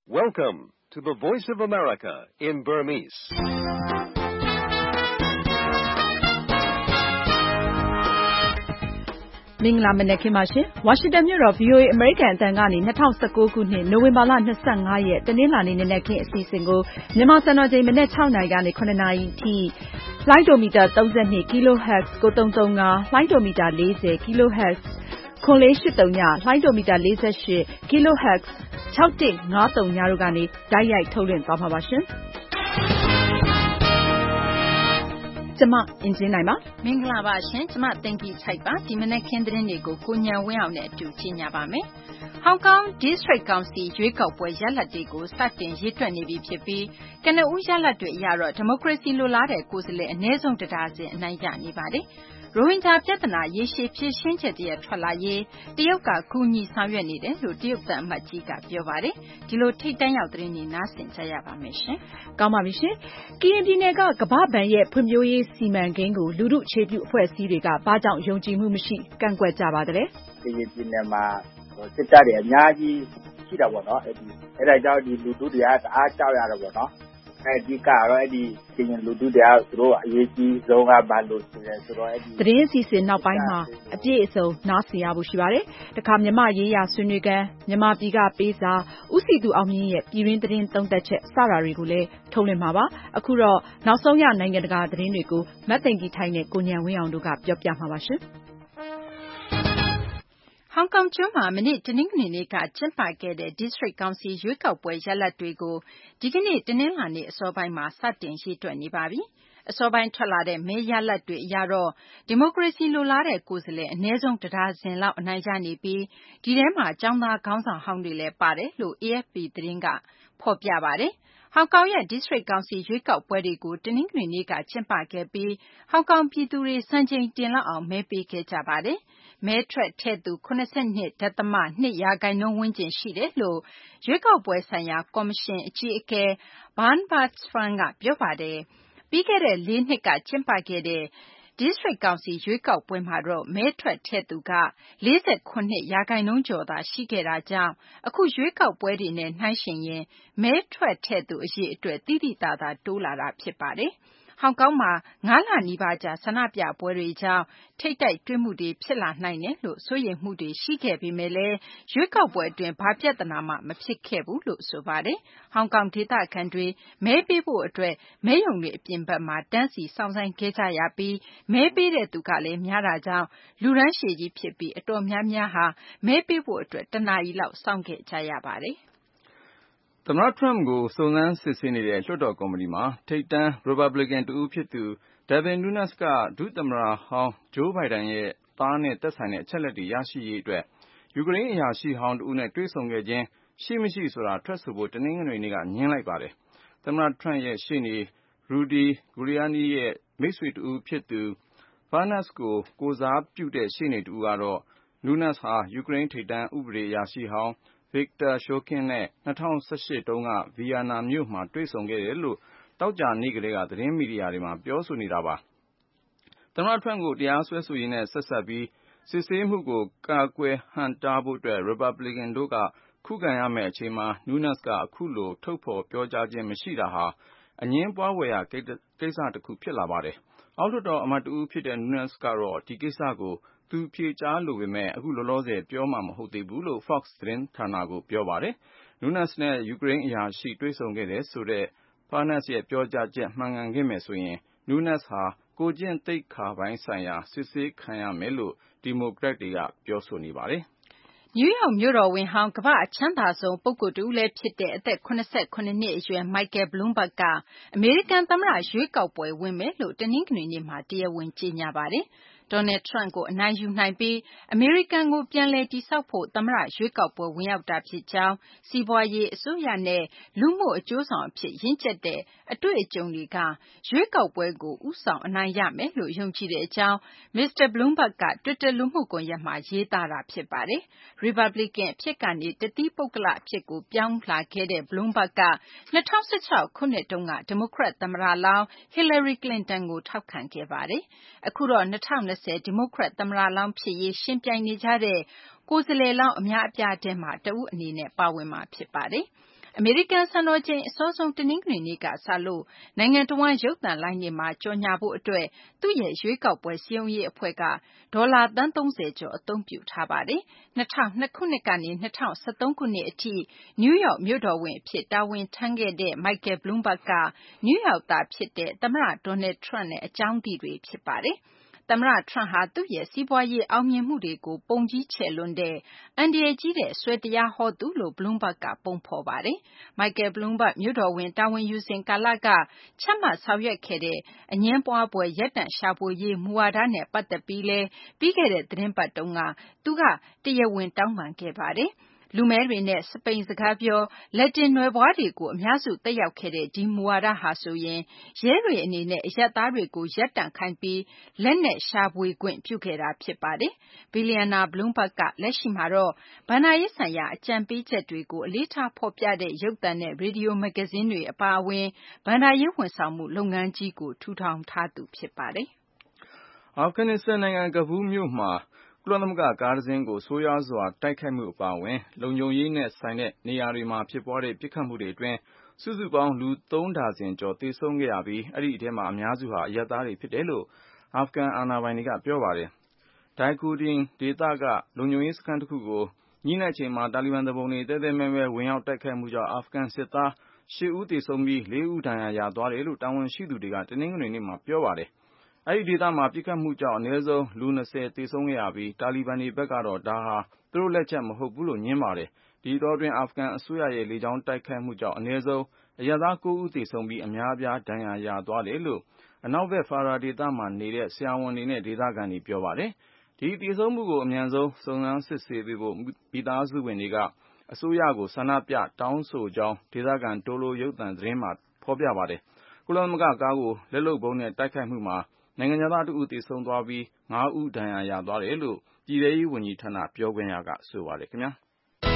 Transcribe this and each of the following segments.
Welcome to the Voice of America in Burmese. ။မင်္ဂလာမနက်ခင်းပါရှင်။ ဝါရှင်တန်မြို့တော် VOA အမေရိကန်အသံကနေ2019ခုနှစ်နိုဝင်ဘာလ25ရက်တနင်္လာနေ့နနက်ခင်းအစီအစဉ်ကိုမြန်မာစံတော်ချိန်မနက်6နာရီကနေ9နာရီထိလိုင်းဒိုမီတာ32 kHz 9335လိုင်းဒိုမီတာ40 kHz 9483ညလိုင်းဒိုမီတာ48 kHz 6153ညတို့ကနေတိုက်ရိုက်ထုတ်လွှင့်သွားမှာပါရှင်။ကျမအင်ဂျင်နိုင်ပါမင်္ဂလာပါရှင်ကျမတင်ကြီးချိုက်ပါဒီမနေ့ခင်းသတင်းတွေကိုကိုညံဝင်းအောင်နဲ့အတူကြီးညာပါမယ်ဟောင်ကောင် District Council ရွေးကောက်ပွဲရလဒ်တွေကိုစတင်ရေးတွက်နေပြီဖြစ်ပြီးကနဦးရလဒ်တွေအရတော့ဒီမိုကရေစီလိုလားတဲ့ကိုယ်စားလှယ်အနည်းဆုံးတရားစဉ်အနိုင်ရနေပါတယ်ရိုဟင်ဂျာပြဿနာရေရှည်ဖြေရှင်းချက်တည်းထွက်လာရေးတရုတ်ကကူညီဆောင်ရွက်နေတယ်လို့တရုတ်တပ်အမတ်ကြီးကပြောပါတယ်ဒီလိုထိတ်တန့်ရောက်သတင်းတွေနားဆင်ကြရပါမယ်ရှင်ကောင်းပါပြီရှင်ကရင်ပြည်နယ်ကကမ္ဘာ့ဘဏ်ရဲ့ဖွံ့ဖြိုးရေးစီမံကိန်းကိုလူထုအခြေပြုအဖွဲ့အစည်းတွေကဘာကြောင့်ယုံကြည်မှုမရှိကန့်ကွက်ကြပါသလဲကရင်ပြည်နယ်မှာစစ်တပ်တွေအများကြီးရှိတာပေါ့နော်အဲ့ဒါကြောင့်ဒီလူထုတွေကတအားကြောက်ရတယ်ပေါ့နော်အဓိကတော့အဲ့ဒီကရင်လူထုတွေကသူတို့အရေးကြီးဆုံးကဘာလို့ဆိုလဲဆိုတော့အဲ့ဒီသတင်းစီစဉ်နောက်ပိုင်းမှာအပြည့်အစုံနားဆင်ရဖို့ရှိပါတယ်တခါမြမရေးရဆွေးနွေးကန်မြမပြည်ကပေးစာဥစီသူအောင်မြင့်ရဲ့ပြည်တွင်းသတင်းသုံးသက်ချက်စတာတွေကိုလည်းထုတ်လွှင့်မှာပါအခုတော့နောက်ဆုံးရနိုင်ငံတကာသတင်းတွေကိုမတ်သိင်္ဂီထိုင်နဲ့ကိုညံဝင်းအောင်တို့ကပြောပြမှာပါရှင်ဟောင်ကောင်ကျွန်းမှာမနေ့တနင်္ဂနွေနေ့ကကျင်းပခဲ့တဲ့ District Council ရွေးကောက်ပွဲရလဒ်တွေကိုဒီကနေ့တနင်္လာနေ့အစောပိုင်းမှာစတင်ရေးတွက်နေပါပြီ။အစောပိုင်းထွက်လာတဲ့မဲရလဒ်တွေအရတော့ဒီမိုကရေစီလိုလားတဲ့ကိုယ်စားလှယ်အနည်းဆုံးတဒါဇင်လောက်အနိုင်ရနေပြီးဒီထဲမှာကျောင်းသားခေါင်းဆောင်ဟောင်းတွေလည်းပါတယ်လို့ AFP သတင်းကဖော်ပြပါတယ်။ဟောင်ကောင်ရဲ့ District Council ရွေးကောက်ပွဲတွေကိုတနင်္ဂနွေနေ့ကကျင်းပခဲ့ပြီးဟောင်ကောင်ပြည်သူတွေစံချိန်တင်လောက်အောင်မဲပေးခဲ့ကြပါတယ်။မဲထွက်ထည့်သူ 72.2 ရာခိုင်နှုန်းဝန်းကျင်ရှိတယ်လို့ရွေးကောက်ပွဲဆိုင်ရာကော်မရှင်အကြီးအကဲ Barnabas-Fan ကပြောပါတယ်။ပြီးခဲ့တဲ့4နှစ်ကကျင်းပခဲ့တဲ့ District Council ရွေးကောက်ပွဲမှာတော့မဲထွက်ထည့်သူက48ရာခိုင်နှုန်းကျော်သာရှိခဲ့တာကြောင့်အခုရွေးကောက်ပွဲတွေနဲ့နှိုင်းယှဉ်ရင်မဲထွက်ထည့်သူအရေအတွက်သိသိသာသာတိုးလာတာဖြစ်ပါတယ်။ဟောင်ကောင်မှာ9လနီးပါးကြာဆန္ဒပြပွဲတွေကြောင့်ထိပ်တိုက်တွေ့မှုတွေဖြစ်လာနိုင်တယ်လို့စိုးရိမ်မှုတွေရှိခဲ့ပေမဲ့လည်းရွေးကောက်ပွဲအတွင်းဘာပြဿနာမှမဖြစ်ခဲ့ဘူးလို့ဆိုပါတယ်။ဟောင်ကောင်ဒေသခံတွေမဲပေးဖို့အတွက်မဲရုံတွေအပြင်ဘက်မှာတန်းစီစောင့်ဆိုင်းခဲ့ကြရပြီးမဲပေးတဲ့သူကလည်းများတာကြောင့်လူတန်းရှည်ကြီးဖြစ်ပြီးအတော်များများဟာမဲပေးဖို့အတွက်တနာရီလောက်စောင့်ခဲ့ကြရပါတယ်။သမ္မတ Trump ကိုစုံစမ်းစစ်ဆေးနေတဲ့လွှတ်တော်ကော်မတီမှာထိပ်တန်း Republican တဦးဖြစ်သူ Devin Nunes ကဒုသမ္မတဟောင်း Joe Biden ရဲ့သားနဲ့သက်ဆိုင်တဲ့အချက်အလက်တွေရရှိရေးအတွက်ယူကရိန်းအရာရှိဟောင်းတဦးနဲ့တွေ့ဆုံခဲ့ခြင်းရှိမရှိဆိုတာထွက်ဆိုဖို့တနင်္ဂနွေနေ့ကငြင်းလိုက်ပါတယ်။သမ္မတ Trump ရဲ့ရှေ့နေ Rudy Giuliani ရဲ့မိတ်ဆွေတဦးဖြစ်သူ Berns ကိုယ်စားပြုတဲ့ရှေ့နေတဦးကတော့ Nunes ဟာယူကရိန်းထိပ်တန်းဥပဒေအရာရှိဟောင်း Viktor Shokin နဲ့2018တုန်းက Vienna မြို့မှာတွေ့ဆုံခဲ့တယ်လို့သောကြာနေ့ကလေးကသတင်းမီဒီယာတွေမှာပြောဆိုနေတာပါ။သမ္မတ Trump ကိုတရားစွဲဆိုရေးနဲ့ဆက်စပ်ပြီးစစ်ဆေးမှုကိုကာကွယ်ဟန့်တားဖို့အတွက် Republican တို့ကခုခံရမယ့်အချိန်မှာ Nunes ကအခုလိုထုတ်ဖော်ပြောကြားခြင်းမရှိတာဟာအငြင်းပွားဖွယ်ရာကိစ္စတစ်ခုဖြစ်လာပါတယ်။အောက်လွှတ်တော်အမတ်တဦးဖြစ်တဲ့ Nunes ကတော့ဒီကိစ္စကိုသူဖြေကြားလိုပေမဲ့အခုလောလောဆယ်ပြောမှာမဟုတ်သေးဘူးလို့ Fox သတင်းဌာနကိုပြောပါတယ်။ Nunes နဲ့ယူကရိန်းအရာရှိတွေ့ဆုံခဲ့တယ်ဆိုတဲ့ Berns ရဲ့ပြောကြားချက်မှန်ကန်ခဲ့မယ်ဆိုရင် Nunes ဟာကိုယ်ကျင့်သိက္ခာပိုင်းဆိုင်ရာစစ်ဆေးခံရမယ်လို့ဒီမိုကရက်တွေကပြောဆိုနေပါတယ်။နယူးယောက်မြို့တော်ဝန်ဟောင်းကမ္ဘာ့အချမ်းသာဆုံးပုဂ္ဂိုလ်တဦးလည်းဖြစ်တဲ့အသက်87နှစ်အရွယ် Michael Bloomberg ကအမေရိကန်သမ္မတရွေးကောက်ပွဲဝင်မယ်လို့တနင်္ဂနွေနေ့မှာတရားဝင်ကြေညာပါတယ်။ Donald Trump ကိုအနိုင်ယူနိုင်ပြီးအမေရိကန်ကိုပြန်လည်တည်ဆောက်ဖို့သမ္မတရွေးကောက်ပွဲဝင်ရောက်တာဖြစ်ကြောင်းစီးပွားရေးအစိုးရနဲ့လူမှုအကျိုးဆောင်အဖြစ်ရင့်ကျက်တဲ့အတွေ့အကြုံတွေကရွေးကောက်ပွဲကိုဦးဆောင်အနိုင်ရမယ်လို့ယုံကြည်တဲ့အကြောင်း Mr. Bloomberg က Twitter လူမှုကွန်ရက်မှာရေးသားတာဖြစ်ပါတယ်။ Republican အဖြစ်ကနေတသီးပုဂ္ဂလအဖြစ်ကိုပြောင်းလာခဲ့တဲ့ Bloomberg က2016ခုနှစ်တုန်းကဒီမိုကရက်သမ္မတလောင်း Hillary Clinton ကိုထောက်ခံခဲ့ပါတယ်။အခုတော့2020ဒီမိုကရက်သမ္မတလောင်းဖြစ်ရေးယှဉ်ပြိုင်နေကြတဲ့ကိုယ်စားလှယ်လောင်းအများအပြားထဲမှာတဦးအနေနဲ့ပါဝင်မှာဖြစ်ပါတယ်။အမေရိကန်စံတော်ချိန်အစောဆုံးတနင်္ဂနွေနေ့ကစလို့နိုင်ငံတော်ဝန်ရုပ်သံလိုင်းတွေမှာကြော်ညာဖို့အတွက်သူ့ရဲ့ရွေးကောက်ပွဲစည်းရုံးရေးအဖွဲ့ကဒေါ်လာသန်း30ကျော်အသုံးပြုထားပါတယ်။2002ခုနှစ်ကနေ2013ခုနှစ်အထိနယူးယောက်မြို့တော်ဝန်အဖြစ်တာဝန်ထမ်းခဲ့တဲ့ Michael Bloomberg ကနယူးယောက်သားဖြစ်တဲ့သမ္မတ Donald Trump နဲ့အကြောင်းသိတွေဖြစ်ပါတယ်။သမ္မတ Trump ဟာသူ့ရဲ့စီးပွားရေးအောင်မြင်မှုတွေကိုပုံကြီးချဲ့လွန်းတဲ့အန္တရာယ်ကြီးတဲ့ဆွဲတရားဟောသူလို့ Bloomberg ကပုံဖော်ပါတယ်။ Michael Bloomberg မြို့တော်ဝန်တာဝန်ယူစဉ်ကာလကချမှတ်ဆောင်ရွက်ခဲ့တဲ့အငြင်းပွားဖွယ်ရပ်တန့်ရှာဖွေရေးမူဝါဒနဲ့ပတ်သက်ပြီးလည်းပြီးခဲ့တဲ့သီတင်းပတ်တုန်းကသူကတရားဝင်တောင်းပန်ခဲ့ပါတယ်။လူမည်းတွေနဲ့စပိန်စကားပြောလက်တင်နွယ်ဖွားတွေကိုအများစုသက်ရောက်ခဲ့တဲ့ဒီမူဝါဒဟာဆိုရင်ရဲတွေအနေနဲ့အရပ်သားတွေကိုရပ်တန့်ခိုင်းပြီးလက်နက်ရှာဖွေခွင့်ပြုခဲ့တာဖြစ်ပါတယ်။ဘီလီယံနာ Bloomberg ကလက်ရှိမှာတော့ဘဏ္ဍာရေးဆိုင်ရာအကြံပေးချက်တွေကိုအလေးထားဖော်ပြတဲ့ရုပ်သံနဲ့ရေဒီယိုမဂ္ဂဇင်းတွေအပါအဝင်ဘဏ္ဍာရေးဝန်ဆောင်မှုလုပ်ငန်းကြီးကိုထူထောင်ထားသူဖြစ်ပါတယ်။အာဖဂန်နစ္စတန်နိုင်ငံကဘူးမြို့မှာကုလသမဂ္ဂကားတစ်စင်းကိုဆိုးရွားစွာတိုက်ခိုက်မှုအပါအဝင်လုံခြုံရေးနဲ့ဆိုင်တဲ့နေရာတွေမှာဖြစ်ပွားတဲ့ပစ်ခတ်မှုတွေအတွင်းစုစုပေါင်းလူ3ဒါဇင်ကျော်သေဆုံးခဲ့ရပြီးအဲ့ဒီအထဲမှာအများစုဟာအရပ်သားတွေဖြစ်တယ်လို့အာဖဂန်အာဏာပိုင်တွေကပြောပါတယ်။ဒိုင်ကူဒင်ဒေသကလုံခြုံရေးစခန်းတစ်ခုကိုညနေချိန်မှာတာလီဘန်တပ်ဖွဲ့တွေတဲတဲမဲမဲဝင်ရောက်တိုက်ခိုက်မှုကြောင့်အာဖဂန်စစ်သား8ဦးသေဆုံးပြီး4ဦးဒဏ်ရာရသွားတယ်လို့တာဝန်ရှိသူတွေကတနင်္ဂနွေနေ့မှာပြောပါတယ်။အဲ့ဒီဒေသမှာပြစ်ခတ်မှုကြောင့်အနည်းဆုံးလူ20သေဆုံးခဲ့ရပြီးတာလီဘန်တွေဘက်ကတော့ဒါဟာသူတို့လက်ချက်မဟုတ်ဘူးလို့ညင်းပါတယ်။ဒီတော့တွင်အာဖဂန်အစိုးရရဲ့လေကြောင်းတိုက်ခိုက်မှုကြောင့်အနည်းဆုံးအရပ်သား9ဦးသေဆုံးပြီးအများအပြားဒဏ်ရာရသွားတယ်လို့အနောက်ဘက်ဖာရာဒေသမှာနေတဲ့ဆရာဝန်တွေနဲ့ဒေသခံတွေပြောပါတယ်။ဒီသေဆုံးမှုကိုအမြန်ဆုံးစုံစမ်းစစ်ဆေးပေးဖို့မိသားစုဝင်တွေကအစိုးရကိုဆန္ဒပြတောင်းဆိုကြောင်းဒေသခံတိုလိုရုပ်သံသတင်းမှာဖော်ပြပါတယ်။ကုလသမဂ္ဂကားကိုလက်လုပ်ဗုံးနဲ့တိုက်ခိုက်မှုမှာနိုင်ငံသား2ဦးသေဆုံးသွားပြီး5ဦးဒဏ်ရာရသွားတယ်လို့ပြည်ထရေးဝန်ကြီးဌာနပြောခွင့်ရကဆိုပါတယ်ခင်ဗျာ။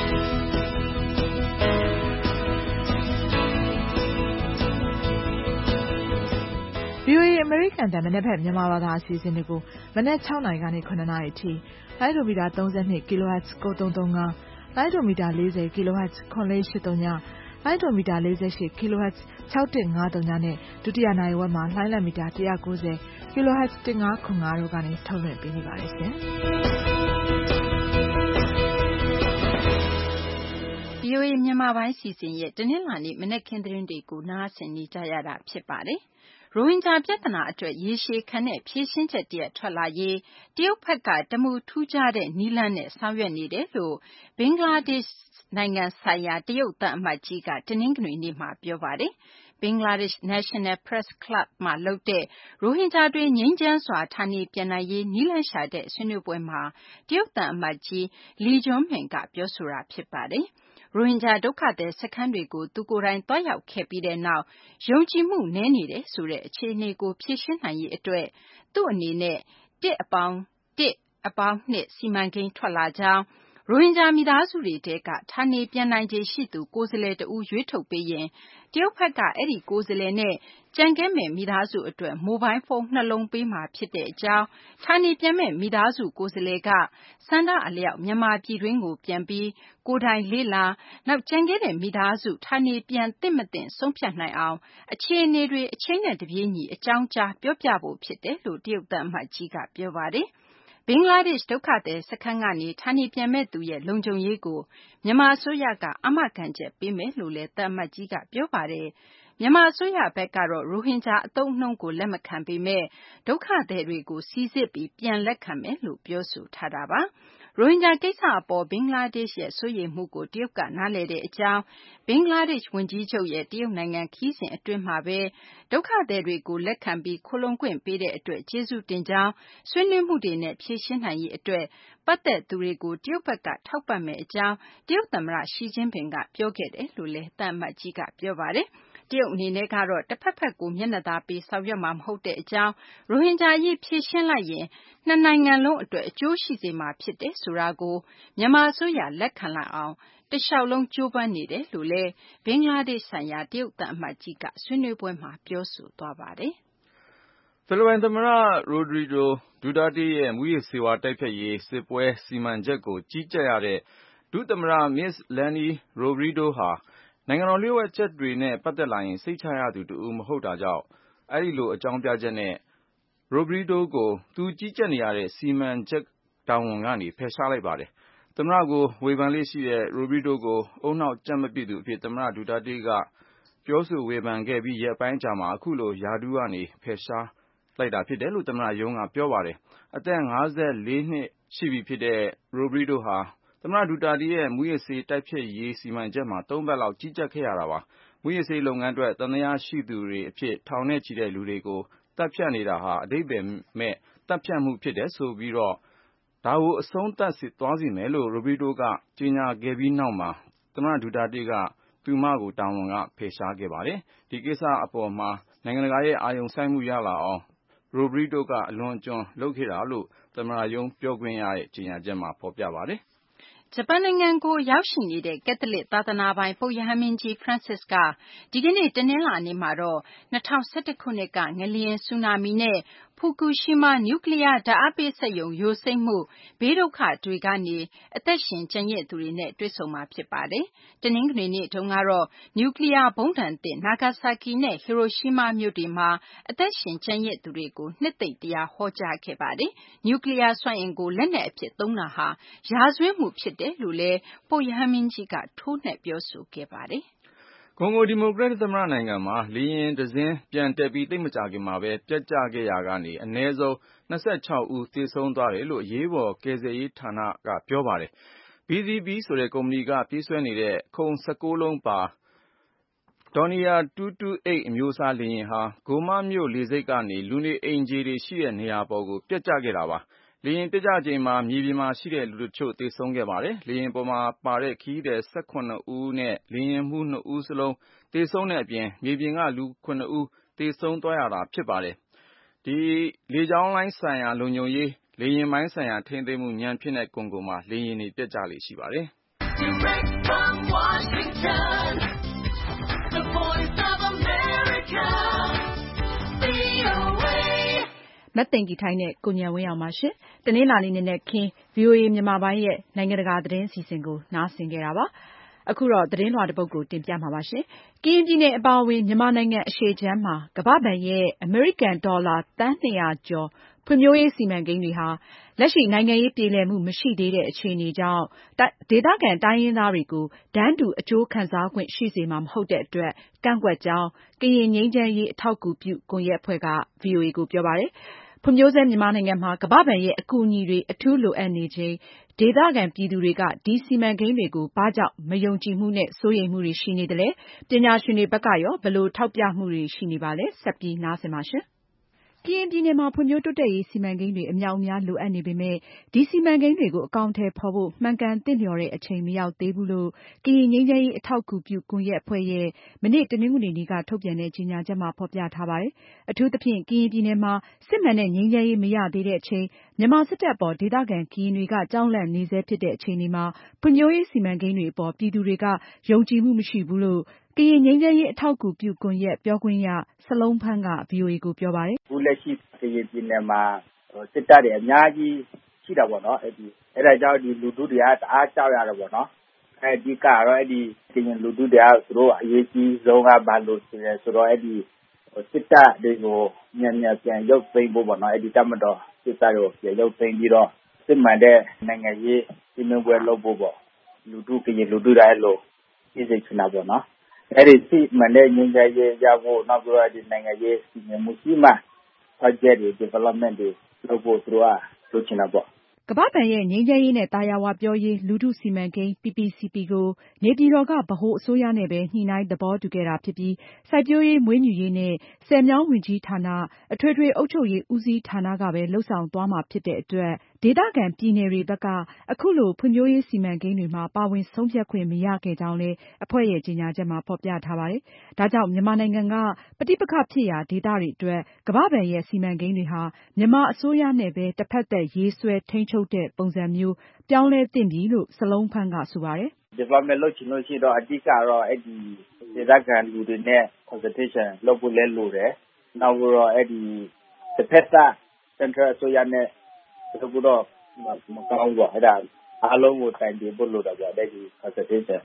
VOA အမေရိကန်တန်မနေ့ဖက်မြန်မာဘာသာအစီအစဉ်တွေကိုမနေ့6နာရီကနေ9နာရီအထိလိုင်းဒိုမီတာ32 kHz 9335လိုင်းဒိုမီတာ40 kHz 9483ညလိုင်းဒိုမီတာ48 kHz 6153နဲ့ဒုတိယနိုင်ဝက်မှာလိုင်းလက်မီတာ190 kHz 1505တို့ကနေထုတ်လွှင့်ပေးနေပါတယ်ရှင်။ VOA မြန်မာပိုင်းစီစဉ်ရဲ့တနင်္လာနေ့မနက်ခင်းသတင်းတွေကိုနားဆင်နေကြရတာဖြစ်ပါတယ်။ရိုဟင်ဂျာပြဿနာအတွက်ရေရှည်ခံတဲ့ဖြေရှင်းချက်တရပ်ထွက်လာရေးတရုတ်ဘက်ကတမူထူးခြားတဲ့နည်းလမ်းနဲ့ဆောင်ရွက်နေတယ်လို့ဘင်္ဂလားဒေ့ရှ်နိုင်ငံဆိုင်ရာတရုတ်သံအမတ်ကြီးကတနင်္ဂနွေနေ့မှာပြောပါတယ်။ဘင်္ဂလားဒေ့ရှ် National Press Club မှာလုပ်တဲ့ရိုဟင်ဂျာတွေငြိမ်းချမ်းစွာဌာနေပြန်နိုင်ရေးနည်းလမ်းရှာတဲ့ဆွေးနွေးပွဲမှာတရုတ်သံအမတ်ကြီး Li Juming ကပြောဆိုတာဖြစ်ပါတယ်။ရိုဟင်ဂျာဒုက္ခသည်စခန်းတွေကိုသူကိုယ်တိုင်သွားရောက်ခဲ့ပြီးတဲ့နောက်ယုံကြည်မှုနည်းနေတယ်ဆိုတဲ့အခြေအနေကိုဖြေရှင်းနိုင်ရေးအတွက်သူ့အနေနဲ့1+1+2စီမံကိန်းထွက်လာကြောင်းရိုဟင်ဂျာမိသားစုတွေထဲကဌာနေပြန်နိုင်ခြေရှိသူကိုယ်စားလှယ်တဦးရွေးထုတ်ပေးရင်တရုတ်ဘက်ကအဲ့ဒီကိုယ်စားလှယ်နဲ့ကြံခဲ့မဲ့မိသားစုအတွက်မိုဘိုင်းဖုန်း2လုံးပေးမှာဖြစ်တဲ့အကြောင်းဌာနေပြန်မဲ့မိသားစုကိုယ်စားလှယ်ကစန္ဒအလျောက်မြန်မာပြည်တွင်းကိုပြန်ပြီးကိုယ်တိုင်လေ့လာနောက်ကြံခဲ့တဲ့မိသားစုဌာနေပြန်သင့်မသင့်ဆုံးဖြတ်နိုင်အောင်အခြေအနေတွေအချိန်နဲ့တပြေးညီအကြောင်းကြားပြောပြဖို့ဖြစ်တယ်လို့တရုတ်သံအမတ်ကြီးကပြောပါတယ်ဘင်္ဂလားဒေ့ရှ်ဒုက္ခသည်စခန်းကနေဌာနေပြန်မဲ့သူရဲ့လုံခြုံရေးကိုမြန်မာအစိုးရကအာမခံချက်ပေးမယ်လို့လည်းသံအမတ်ကြီးကပြောပါတယ်။မြန်မာအစိုးရဘက်ကတော့ရိုဟင်ဂျာအသုံးအနှုန်းကိုလက်မခံပေမဲ့ဒုက္ခသည်တွေကိုစိစစ်ပြီးပြန်လက်ခံမယ်လို့ပြောဆိုထားတာပါ။ရိုဟင်ဂျာကိစ္စအပေါ်ဘင်္ဂလားဒေ့ရှ်ရဲ့စိုးရိမ်မှုကိုတရုတ်ကနားလည်တဲ့အကြောင်းဘင်္ဂလားဒေ့ရှ်ဝန်ကြီးချုပ်ရဲ့တရုတ်နိုင်ငံခရီးစဉ်အတွင်းမှာပဲဒုက္ခသည်တွေကိုလက်ခံပြီးခိုလှုံခွင့်ပေးတဲ့အတွက်ကျေးဇူးတင်ကြောင်းဆွေးနွေးမှုတွေနဲ့ဖြေရှင်းနိုင်ရေးအတွက်ပတ်သက်သူတွေကိုတရုတ်ဘက်ကထောက်ပံ့မယ့်အကြောင်းတရုတ်သမ္မတရှီကျင်းပင်ကပြောခဲ့တယ်လို့လည်းသံအမတ်ကြီးကပြောပါတယ်။တရုတ်အနေနဲ့ကတော့တဖက်ဖက်ကိုမျက်နှာသာပေးဆောင်ရွက်မှာမဟုတ်တဲ့အကြောင်းရိုဟင်ဂျာအရေးဖြေရှင်းလိုက်ရင်နှစ်နိုင်ငံလုံးအတွက်အကျိုးရှိစေမှာဖြစ်တယ်ဆိုတာကိုမြန်မာအစိုးရလက်ခံလာအောင်တလျှောက်လုံးကြိုးပမ်းနေတယ်လို့လည်းဘင်္ဂလားဒေ့ရှ်ဆိုင်ရာတရုတ်သံအမတ်ကြီးကဆွေးနွေးပွဲမှာပြောဆိုသွားပါတယ်။ဖိလစ်ပိုင်သမ္မတရိုဒရီဂိုဒူတာတေးရဲ့မူးယစ်ဆေးဝါးတိုက်ဖျက်ရေးစစ်ပွဲစီမံချက်ကိုကြီးကြပ်ရတဲ့ဒုသမ္မတမစ္စလန်နီရိုဘရီဒိုဟာနိုင်ငံတော်လျှို့ဝှက်ချက်တွေနဲ့ပတ်သက်လာရင်စိတ်ချရသူတဦးမဟုတ်တာကြောင့်အဲဒီလိုအကြောင်းပြချက်နဲ့ Robredo ကိုသူကြီးကြပ်နေရတဲ့စီမံချက်တာဝန်ကနေဖယ်ရှားလိုက်ပါတယ်။ သမ္မတကိုဝေဖန်လေ့ရှိတဲ့ Robredo ကိုဦးနှောက်ကြက်မပစ်သူအဖြစ်သမ္မတဒူတာတေးကပြောဆိုဝေဖန်ခဲ့ပြီးရက်ပိုင်းအကြာမှာအခုလိုရာထူးကနေဖယ်ရှားလိုက်တာဖြစ်တယ်လို့သမ္မတရုံးကပြောပါတယ်။ အသက် 54 နှစ်ရှိပြီဖြစ်တဲ့ Robredo ဟာသမ္မတဒူတာတေးရဲ့မူးယစ်ဆေးတိုက်ဖျက်ရေးစီမံချက်မှာ3 ပတ်လောက်ကြီးကြပ်ခဲ့ရတာပါ။ မူးယစ်ဆေးလုပ်ငန်းအတွက်သံသယရှိသူတွေအဖြစ်ထောင်နဲ့ချီတဲ့လူတွေကိုသတ်ဖြတ်နေတာဟာအဓိပ္ပာယ်မဲ့သတ်ဖြတ်မှုဖြစ်တယ်ဆိုပြီးဒါကိုအဆုံးသတ်သွားစေမယ်လို့ Robredo ကကြေညာခဲ့ပြီးနောက်မှာသမ္မတဒူတာတေးကသူမကိုတာဝန်ကဖယ်ရှားခဲ့ပါတယ်။ ဒီကိစ္စအပေါ်မှာနိုင်ငံတကာရဲ့အာရုံစိုက်မှုရလာအောင်Robredo ကအလွန်အကျွံလုပ်ခဲ့တာလို့သမ္မတရုံးပြောခွင့်ရရဲ့ကြေညာချက်မှာဖော်ပြပါတယ်။ဂျပန်နိုင်ငံကိုရောက်ရှိနေတဲ့ကက်သလစ်သာသနာပိုင်ပုပ်ရဟန်းမင်းကြီး Francis ကဒီကနေ့တနင်္လာနေ့မှာတော့2011ခုနှစ်ကငလျင်ဆူနာမီနဲ့ဖူကူရှီးမားနျူကလ িয়ার ဓာတ်အားပေးစက်ရုံယိုစိမ့်မှုဘေးဒုက္ခတွေကနေအသက်ရှင်ကျန်ရစ်သူတွေနဲ့တွေ့ဆုံမှာဖြစ်ပါတယ်။တနင်္ဂနွေနေ့တုန်းကတော့နျူကလ িয়ার ဗုံးဒဏ်သင့်နာဂါဆာကီနဲ့ဟီရိုရှီးမားမြို့တွေမှာအသက်ရှင်ကျန်ရစ်သူတွေကိုနှစ်သိမ့်တရားဟောကြားခဲ့ပါတယ်။နျူကလ িয়ার စွမ်းအင်ကိုလက်နက်အဖြစ်သုံးတာဟာရာဇဝတ်မှုဖြစ်တယ်လို့လည်းပုပ်ရဟန်းမင်းကြီးကထိုးနှက်ပြောဆိုခဲ့ပါတယ်။ကွန်ဂိုဒီမိုကရက်တစ်သမ္မတနိုင်ငံမှာလေယာဉ်တစင်းပျံတက်ပြီးသိပ်မကြာခင်မှာပဲပျက်ကျခဲ့ရာကနေအနည်းဆုံး26 ဦးသေဆုံးသွားတယ်လို့အရေးပေါ်ကယ်ဆယ်ရေးဌာနကပြောပါတယ်။ BZB ဆိုတဲ့ကုမ္ပဏီကပြေးဆွဲနေတဲ့ခုံ16လုံးပါDornier 228အမျိုးအစားလေယာဉ်ဟာဂိုမာမြို့လေဆိပ်ကနေလူနေအိမ်ခြေတွေရှိတဲ့နေရာပေါ်ကိုပျက်ကျခဲ့တာပါ။ လေယာဉ်ပျက်ကျချိန်မှာမြေပြင်မှာရှိတဲ့လူတချို့သေဆုံးခဲ့ပါတယ်။ လေယာဉ်ပေါ်မှာပါတဲ့ခရီးသည်17ဦးနဲ့လေယာဉ်မှူး2ဦးစလုံးသေဆုံးတဲ့အပြင်မြေပြင်ကလူ7ဦးသေဆုံးသွားရတာဖြစ်ပါတယ်။ လေကြောင်းလိုင်းဆိုင်ရာလုံခြုံရေးလေယာဉ်ပိုင်းဆိုင်ရာထိန်းသိမ်းမှုညံ့ဖျင်းတဲ့ကွန်ဂိုမှာလေယာဉ်တွေပျက်ကျလေ့ရှိပါတယ်။ The Voice of America, VOA မသိင်္ဂီထိုင်းနဲ့ကိုဉာဏ်ဝင်းအောင်ပါရှင်။တနင်္လာနေ့နက်ခင်း VOA မြန်မာပိုင်းရဲ့နိုင်ငံတကာသတင်းအစီအစဉ်ကိုနားဆင်ကြတာပါ။အခုတော့သတင်းလွှာတပုဒ်ကိုတင်ပြမှာပါရှင်။ကရင်ပြည်နယ်အပါအဝင်မြန်မာနိုင်ငံအရှေ့ခြမ်းမှာကမ္ဘာ့ဘဏ်ရဲ့အမေရိကန်ဒေါ်လာသန်း200ကျော်ဖွံ့ဖြိုးရေးစီမံကိန်းတွေဟာလက်ရှိနိုင်ငံရေးပြေလည်မှုမရှိသေးတဲ့အခြေအနေကြောင့်ဒေသခံတိုင်းရင်းသားတွေကိုတန်းတူအကျိုးခံစားခွင့်ရှိစေမှာမဟုတ်တဲ့အတွက်ကန့်ကွက်ကြောင်းကရင်ငြိမ်းချမ်းရေးအထောက်အကူပြုကွန်ရက်အဖွဲ့က VOA ကိုပြောပါတယ်။ဖွံ့ဖြိုးဆဲမြန်မာနိုင်ငံမှာကမ္ဘာ့ဘဏ်ရဲ့အကူအညီတွေအထူးလိုအပ်နေချိန်ဒေသခံပြည်သူတွေကဒီစီမံကိန်းတွေကိုဘာကြောင့်မယုံကြည်မှုနဲ့စိုးရိမ်မှုတွေရှိနေသလဲပညာရှင်တွေဘက်ကရောဘယ်လိုထောက်ပြမှုတွေရှိနေပါလဲဆက်ပြီးနားဆင်ပါရှင်။ကရင်ပြည်နယ်မှာဖွံ့ဖြိုးတိုးတက်ရေးစီမံကိန်းတွေအမြောက်အများလိုအပ်နေပေမဲ့ဒီစီမံကိန်းတွေကိုအကောင်အထည်ဖေါ်ဖို့မှန်ကန်သင့်လျော်တဲ့အချိန်မရောက်သေးဘူးလို့ကရင်ငြိမ်းချမ်းရေးအထောက်အကူပြုကွန်ရက်အဖွဲ့ရဲ့မနေ့တနင်္ဂနွေနေ့ကထုတ်ပြန်တဲ့ကြေညာချက်မှာဖေါ်ပြထားပါတယ်။အထူးသဖြင့်ကရင်ပြည်နယ်မှာစစ်မှန်တဲ့ငြိမ်းချမ်းရေးမရသေးတဲ့အချိန်မြန်မာစစ်တပ်အပေါ်ဒေသခံကရင်တွေကကြောက်လန့်နေဆဲဖြစ်တဲ့အခြေအနေမှာဖွံ့ဖြိုးရေးစီမံကိန်းတွေအပေါ်ပြည်သူတွေကယုံကြည်မှုမရှိဘူးလို့ကရင်ငြိမ်းချမ်းရေးအထောက်အကူပြုကွန်ရက်ပြောခွင့်ရစလုံးဖန်းက VOA ကိုပြောပါတယ်။အခုလက်ရှိကရင်ပြည်နယ်မှာစစ်တပ်တွေအများကြီးရှိတာပေါ့နော်။အဲဒါကြောင့်ဒီလူထုတွေကတအားကြောက်ရတယ်ပေါ့နော်။အဓိကတော့ကရင်လူထုတွေကသူတို့အရေးကြီးဆုံးကဘာလို့ဆိုတော့စစ်တပ်တွေကိုမြန်ပြန်ရုပ်သိမ်းဖို့ပေါ့နော်။တပ်မတော်စစ်တပ်ကိုပြန်ရုပ်သိမ်းပြီးတော့စစ်မှန်တဲ့နိုင်ငံရေးဆွေးနွေးပွဲလုပ်ဖို့ပေါ့။ကရင်လူထုတွေအဲ့လိုသိစေချင်တာပေါ့နော်။အဲ့ဒီစစ်မှန်တဲ့ငြိမ်းချမ်းရေးရဖို့နောက်ပြီးတော့နိုင်ငံရေးစီမံမှုရှိမှ project တွေ development တွေလုပ်ဖို့သူတို့ကလိုချင်တာပေါ့ကမ္ဘာ့ဘဏ်ရဲ့ငြိမ်းချမ်းရေးနဲ့သာယာဝပြောရေးလူထုစီမံကိန်း PPCP ကိုနေပြည်တော်ကဗဟိုအစိုးရနဲ့ပဲညှိနှိုင်းသဘောတူခဲ့တာဖြစ်ပြီးစိုက်ပျိုးရေးမွေးမြူရေးနဲ့ဆည်မြောင်းဝန်ကြီးဌာနအထွေထွေအုပ်ချုပ်ရေးဦးစီးဌာနကပဲလုပ်ဆောင်သွားမှာဖြစ်တဲ့အတွက်ဒေသခံပြည်နယ်တွေဘက်ကအခုလိုဖွံ့ဖြိုးရေးစီမံကိန်းတွေမှာပါဝင်ဆုံးဖြတ်ခွင့်မရခဲ့ကြောင်းလည်းအဖွဲ့ရဲ့ကြေညာချက်မှာဖေါ်ပြထားပါတယ်။ဒါကြောင့်မြန်မာနိုင်ငံကပဋိပက္ခဖြစ်ရာဒေသတွေအတွက်ကမ္ဘာ့ဘဏ်ရဲ့စီမံကိန်းတွေဟာမြန်မာအစိုးရနဲ့ပဲတဖက်သက်ရေးဆွဲထိန်းချုပ်တဲ့ပုံစံမျိုးပြောင်းလဲသင့်ပြီလို့စလုံးဖန်းကဆိုပါတယ်။ development လုပ်ချင်လို့ရှိတော့အဓိကတော့ဒေသခံလူတွေနဲ့ consultation လုပ်ဖို့လည်းလိုတယ်။နောက်ပြီးတော့တစ်ဖက်သက် central အစိုးရနဲ့လုပ်ဖို့တော့မကောင်းဘူးပေါ့။အဲ့ဒါအားလုံးကိုတိုင်ပင်ဖို့လိုတာပေါ့consultation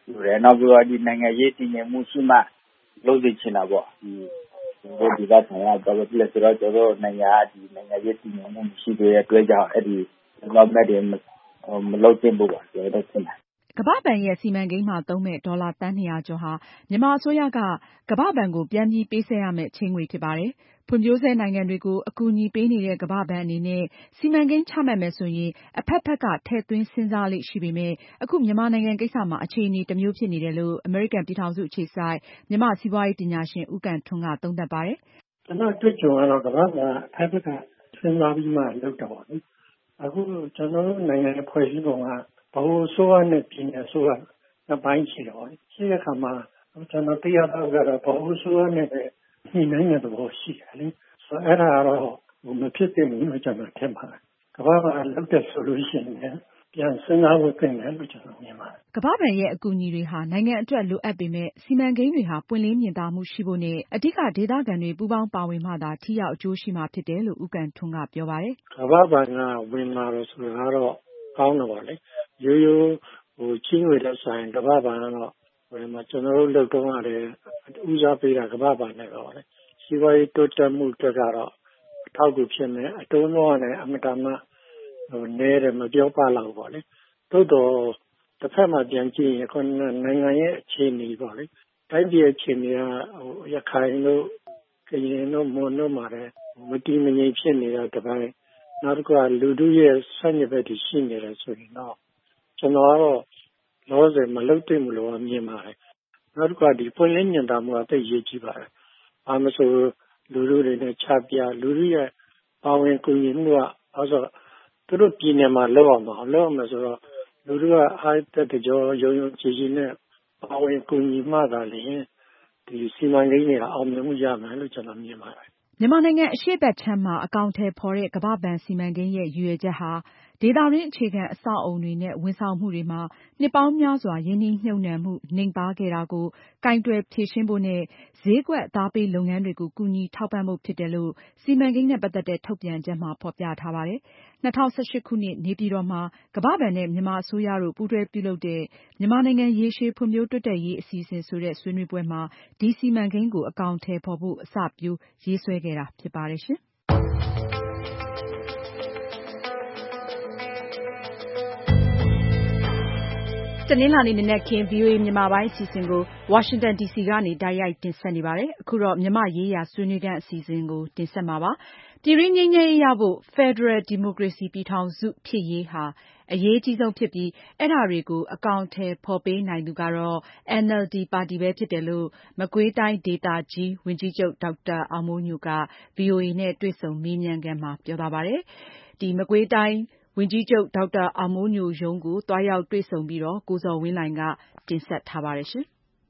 ယူတယ်နောက်ပြီးတော့ဒီနိုင်ငံရေးတည်ငြိမ်မှုရှိမှလုပ်သိချင်တာပေါ့ဒီကဆိုင်ရာတော့ပြည့်ဆိုတော့ကျွန်တော်နိုင်ငံဒီနိုင်ငံရေးတည်ငြိမ်မှုရှိတဲ့အတွက်ကြောင့်အဲ့ဒီ development တွေမလုပ်သင့်ဘူးပေါ့ကျွန်တော်ထင်တယ်ကမ္ဘာ့ဘဏ်ရဲ့စီမံကိန်းမှာသုံးမဲ့ဒေါ်လာသန်း200ကျော်ဟာမြန်မာအစိုးရကကမ္ဘာ့ဘဏ်ကိုပြန်ပြီးပေးဆပ်ရမယ့်ချေးငွေဖြစ်ပါတယ်။ဖွံ့ဖြိုးဆဲနိုင်ငံတွေကိုအကူအညီပေးနေတဲ့ကမ္ဘာ့ဘဏ်အနေနဲ့စီမံကိန်းချမှတ်မယ်ဆိုရင်အဖက်ဖက်ကထည့်သွင်းစဉ်းစားလေ့ရှိပေမဲ့အခုမြန်မာနိုင်ငံကိစ္စမှာအခြေအနေတစ်မျိုးဖြစ်နေတယ်လို့အမေရိကန်ပြည်ထောင်စုအခြေစိုက်မြန်မာစီးပွားရေးပညာရှင်ဦးကန်ထွန်းကသုံးသပ်ပါတယ်။ကျွန်တော်တွေ့ကြုံရတော့ကမ္ဘာ့ဘဏ်အဖက်ဖက်ကစဉ်းစားပြီးမှလုပ်တာပါလေ။အခုကျွန်တော်တို့နိုင်ငံရဲ့ဖွဲ့စည်းပုံကဘဝဆိုးရနဲ့ပြည်နယ်ဆိုးရနှစ်ပိုင်းရှိတော့ရှိတဲ့အခါမှာကျွန်တော်တရားတော်ကတော့ဘဝဆိုးရနဲ့ဒီနိုင်ငံတော်ရှိတယ်လေဆိုအဲ့ဒါတော့မဖြစ်သင့်ဘူးလို့ကျွန်တော်ထင်ပါတယ်ကမ္ဘာ့ဘဏ်လုပ်တဲ့ဆိုလို့ရှိရင်ပြန်စဉ်းစားဖို့ပြင်တယ်လို့ကျွန်တော်မြင်ပါတယ်ကမ္ဘာ့ဘဏ်ရဲ့အကူအညီတွေဟာနိုင်ငံအတွက်လိုအပ်ပေမဲ့စီမံကိန်းတွေဟာပွင့်လင်းမြင်သာမှုရှိဖို့နဲ့အဓိကဒေသခံတွေပူးပေါင်းပါဝင်မှသာထိရောက်အကျိုးရှိမှာဖြစ်တယ်လို့ဦးကန်ထွန်းကပြောပါတယ်ကမ္ဘာ့ဘဏ်ကဝင်လာတော့ဆိုတာတော့ကောင်းတယ်ပါလေရိုးရိုးချင်းဝေတဲ့ဆိုင်ကမ္ဘာ့ဘဏ်ကတော့ဒီမှာကျွန်တော်တို့လုပ်တော့ရတယ်ဦးစားပေးတာကမ္ဘာ့ဘဏ်နဲ့တော့လေစီးပွားရေးတိုးတက်မှုတွေကတော့အထောက်အကူဖြစ်နေအတုံးတော့နဲ့အမတမနဲတယ်မပြောပါလောက်ပါလေတိုးတော့တစ်ဖက်မှာပြန်ကြည့်ရင်ခုနိုင်ငံရဲ့အခြေအနေပါလေတိုင်းပြည်အခြေအနေကရခိုင်တို့ကရင်တို့မွန်တို့မှာလည်းမတည်မငြိမ်ဖြစ်နေတာတပိုင်းနောက်တစ်ခုကလူထုရဲ့ဆန့်ကျင်ဘက်တွေရှိနေတယ်ဆိုရင်တော့ကျွန်တော်ကတော့လောဆယ်မလုပ်သင့်ဘူးလို့မြင်ပါတယ်နောက်တစ်ခုကဒီပွင့်လင်းမြင်သာမှုအသိရေးကြည့်ပါတယ်အားမဆိုလူထုတွေနဲ့ချပြလူထုရဲ့ပါဝင်ကူညီမှုကအဲဆိုသူတို့ပြည်နယ်မှာလောက်အောင်ဆိုတော့လူထုကအားတက်ကြောရုံကြည်နဲ့ပါဝင်ကူညီမှသာလျှင်ဒီစီမံကိန်းတွေအောင်မြင်မှုရမယ်လို့ကျွန်တော်မြင်ပါတယ်မြန်မာနိုင်ငံအရှေ့ဘက်ခြမ်းမှာအကောင်အထည်ဖော်တဲ့ကမ္ဘာ့ဘဏ်စီမံကိန်းရဲ့ရည်ရွယ်ချက်ဟာဒေသတွင်းအခြေခံအဆောက်အအုံတွေနဲ့ဝန်ဆောင်မှုတွေမှာနှစ်ပေါင်းများစွာရင်းနှီးမြှုပ်နှံမှုနှိမ်ပါးခဲ့တာကိုကိုင်တွယ်ဖြေရှင်းဖို့နဲ့ဈေးကွက်အသားပေးလုပ်ငန်းတွေကိုကူညီထောက်ပံ့ဖို့ဖြစ်တယ်လို့စီမံကိန်းနဲ့ပတ်သက်တဲ့ထုတ်ပြန်ချက်မှာဖော်ပြထားပါတယ်။ 2018ခုနှစ်နေပြည်တော်မှာကမ္ဘာ့ဘဏ်နဲ့မြန်မာအစိုးရတို့ပူးတွဲပြုလုပ်တဲ့မြန်မာနိုင်ငံရေရှည်ဖွံ့ဖြိုးတိုးတက်ရေးအစီအစဉ်ဆိုတဲ့ဆွေးနွေးပွဲမှာဒီစီမံကိန်းကိုအကောင်အထည်ဖော်ဖို့အစပျိုးရေးဆွဲခဲ့တာဖြစ်ပါတယ်ရှင်။တနင်္လာနေ့နံနက်ခင်း VOA မြန်မာပိုင်းအစီအစဉ်ကိုဝါရှင်တန်ဒီစီကနေတိုက်ရိုက်တင်ဆက်နေပါတယ်။ အခုတော့မြန်မာ့ရေးရာဆွေးနွေးခန်းအစီအစဉ်ကိုတင်ဆက်မှာပါ။ပြည်တွင်းငြိမ်းချမ်းရေးရဖို့ဖက်ဒရယ်ဒီမိုကရေစီပြည်ထောင်စုဖြစ်ရေးဟာအရေးကြီးဆုံးဖြစ်ပြီးအဲဒါတွေကိုအကောင်အထည်ဖော်ပေးနိုင်သူကတော့ NLD ပါတီပဲဖြစ်တယ်လို့မကွေးတိုင်းဒေသကြီးဝန်ကြီးချုပ်ဒေါက်တာအောင်မိုးညိုက VOA နဲ့တွေ့ဆုံမေးမြန်းခန်းမှာပြောသွားပါတယ်။မကွေးတိုင်းဝန်ကြီးချုပ်ဒေါက်တာအောင်မိုးညိုရုံးကိုသွားရောက်တွေ့ဆုံပြီးတော့ကိုဇော်ဝင်းလှိုင်ကတင်ဆက်ထားပါတယ်ရှင်။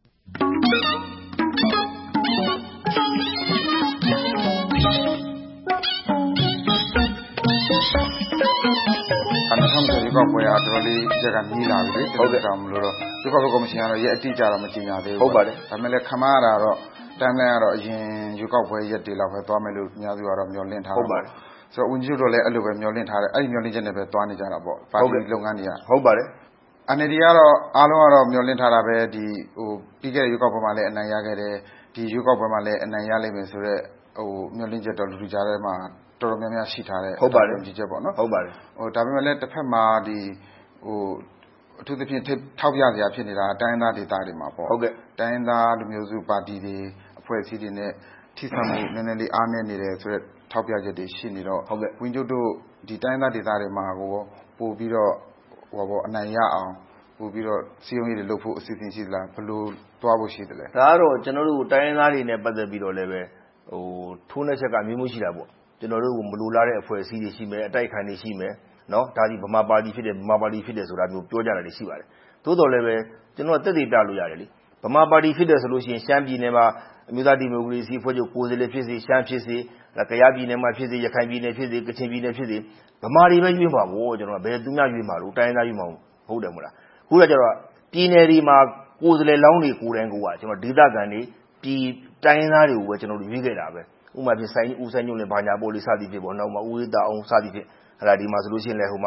2020ရွေးကောက်ပွဲကတော်တော်လေးကြက်ကနီးလာပြီလေဟုတ်ကဲ့တော့မလို့တော့ရွေးကောက်ပွဲကော်မရှင်ကတော့ရက်အတိအကျတော့မကြေညာသေးဘူးဟုတ်ပါတယ်ဒါပေမဲ့လည်းခမားရတာတော့ timeline ကတော့အရင်ရွေးကောက်ပွဲရက်တွေလောက်ပဲသွားမယ်လို့အများစုကတော့မျှော်လင့်ထားတာဟုတ်ပါတယ်ဆိုတော့ဝန်ကြီးချုပ်တို့လည်းအဲ့လိုပဲမျှော်လင့်ထားတယ်အဲ့ဒီမျှော်လင့်ချက်နဲ့ပဲသွားနေကြတာပေါ့ပါတီလုပ်ငန်းတွေကဟုတ်ပါတယ် NLD ကတော့အားလုံးကတော့မျှော်လင့်ထားတာပဲပြီးခဲ့တဲ့ရွေးကောက်ပွဲမှာလည်းအနိုင်ရခဲ့တယ်ဒီရွေးကောက်ပွဲမှာလည်းအနိုင်ရလိမ့်မယ်ဆိုတော့မျှော်လင့်ချက်တော့လူထုကြားထဲမှာတော်တော်များများရှိထားတယ်ဟုတ်ပါတယ်ဒီချက်ပေါ့နော်ဟုတ်ပါတယ်ဒါပေမဲ့လည်းတစ်ဖက်မှာအထူးသဖြင့်ထောက်ပြစရာဖြစ်နေတာတိုင်းသားဒေသတွေမှာပေါ့ဟုတ်ကဲ့တိုင်းသားလူမျိုးစုပါတီတွေအဖွဲ့အစည်းတွေနဲ့ထိစပ်မှုနည်းနည်းလေးအားနည်းနေတယ်ဆိုတော့ထောက်ပြချက်တွေရှိနေတော့ဟုတ်ကဲ့ဝန်ကြီးတို့ဒီတိုင်းသားဒေသတွေမှာပို့ပြီးတော့အနိုင်ရအောင်ပို့ပြီးတော့စီယုံရေးတွေလုပ်ဖို့အစီအစဉ်ရှိသလားဘယ်လိုသွားဖို့ရှိသလဲဒါကတော့ကျွန်တော်တို့တိုင်းသားတွေနဲ့ပတ်သက်ပြီးတော့လည်းပဲထိုးနှက်ချက်ကမျိုးရှိတာပေါ့ကျွန်တော်တို့မလိုလားတဲ့အဖွဲ့အစည်းတွေရှိမယ်အတိုက်ခံတွေရှိမယ်နော်ဒါဒီဗမာပါတီဖြစ်တယ်ဆိုတာမျိုးပြောကြတာတွေရှိပါတယ်သို့တော်လည်းပဲကျွန်တော်တက်တည်ပြလို့ရတယ်လေဗမာပါတီဖြစ်တယ်ဆိုလို့ရှိရင်ရှမ်းပြည်နယ်မှာအမျိုးသားဒီမိုကရေစီအဖွဲ့ချုပ်ကိုယ်စားလှယ်ဖြစ်စေရှမ်းဖြစ်စေကယားပြည်နယ်မှာဖြစ်စေရခိုင်ပြည်နယ်ဖြစ်စေကချင်ပြည်နယ်ဖြစ်စေဗမာတွေပဲရွေးမှာပေါ့ကျွန်တော်ဘယ်သူများရွေးမှာလို့တိုင်းသားရွေးမှာဟုတ်တယ်မို့လားခုကကျတော့ပြည်နယ်ဒီမှာကိုယ်စားလှယ်လောင်းတွေကိုယ်တိုင်ကကျွန်တော်ဒေသခံတွေပြည်တိုင်းသားတွေကိုပဲကျွန်တော်တို့ရွေးခဲ့တာပဲဥပမာဖြစ်ဦးဆိုင်ညွန့်နဲ့ဘာညာပေါ်လေးစသည်ဖြစ်ပေါ့နောက်မှဦးဝေးတာအောင်စသည်ဖြစ်ဒီမှာဆိုလို့ရှိရင်လည်းဟိုမှာ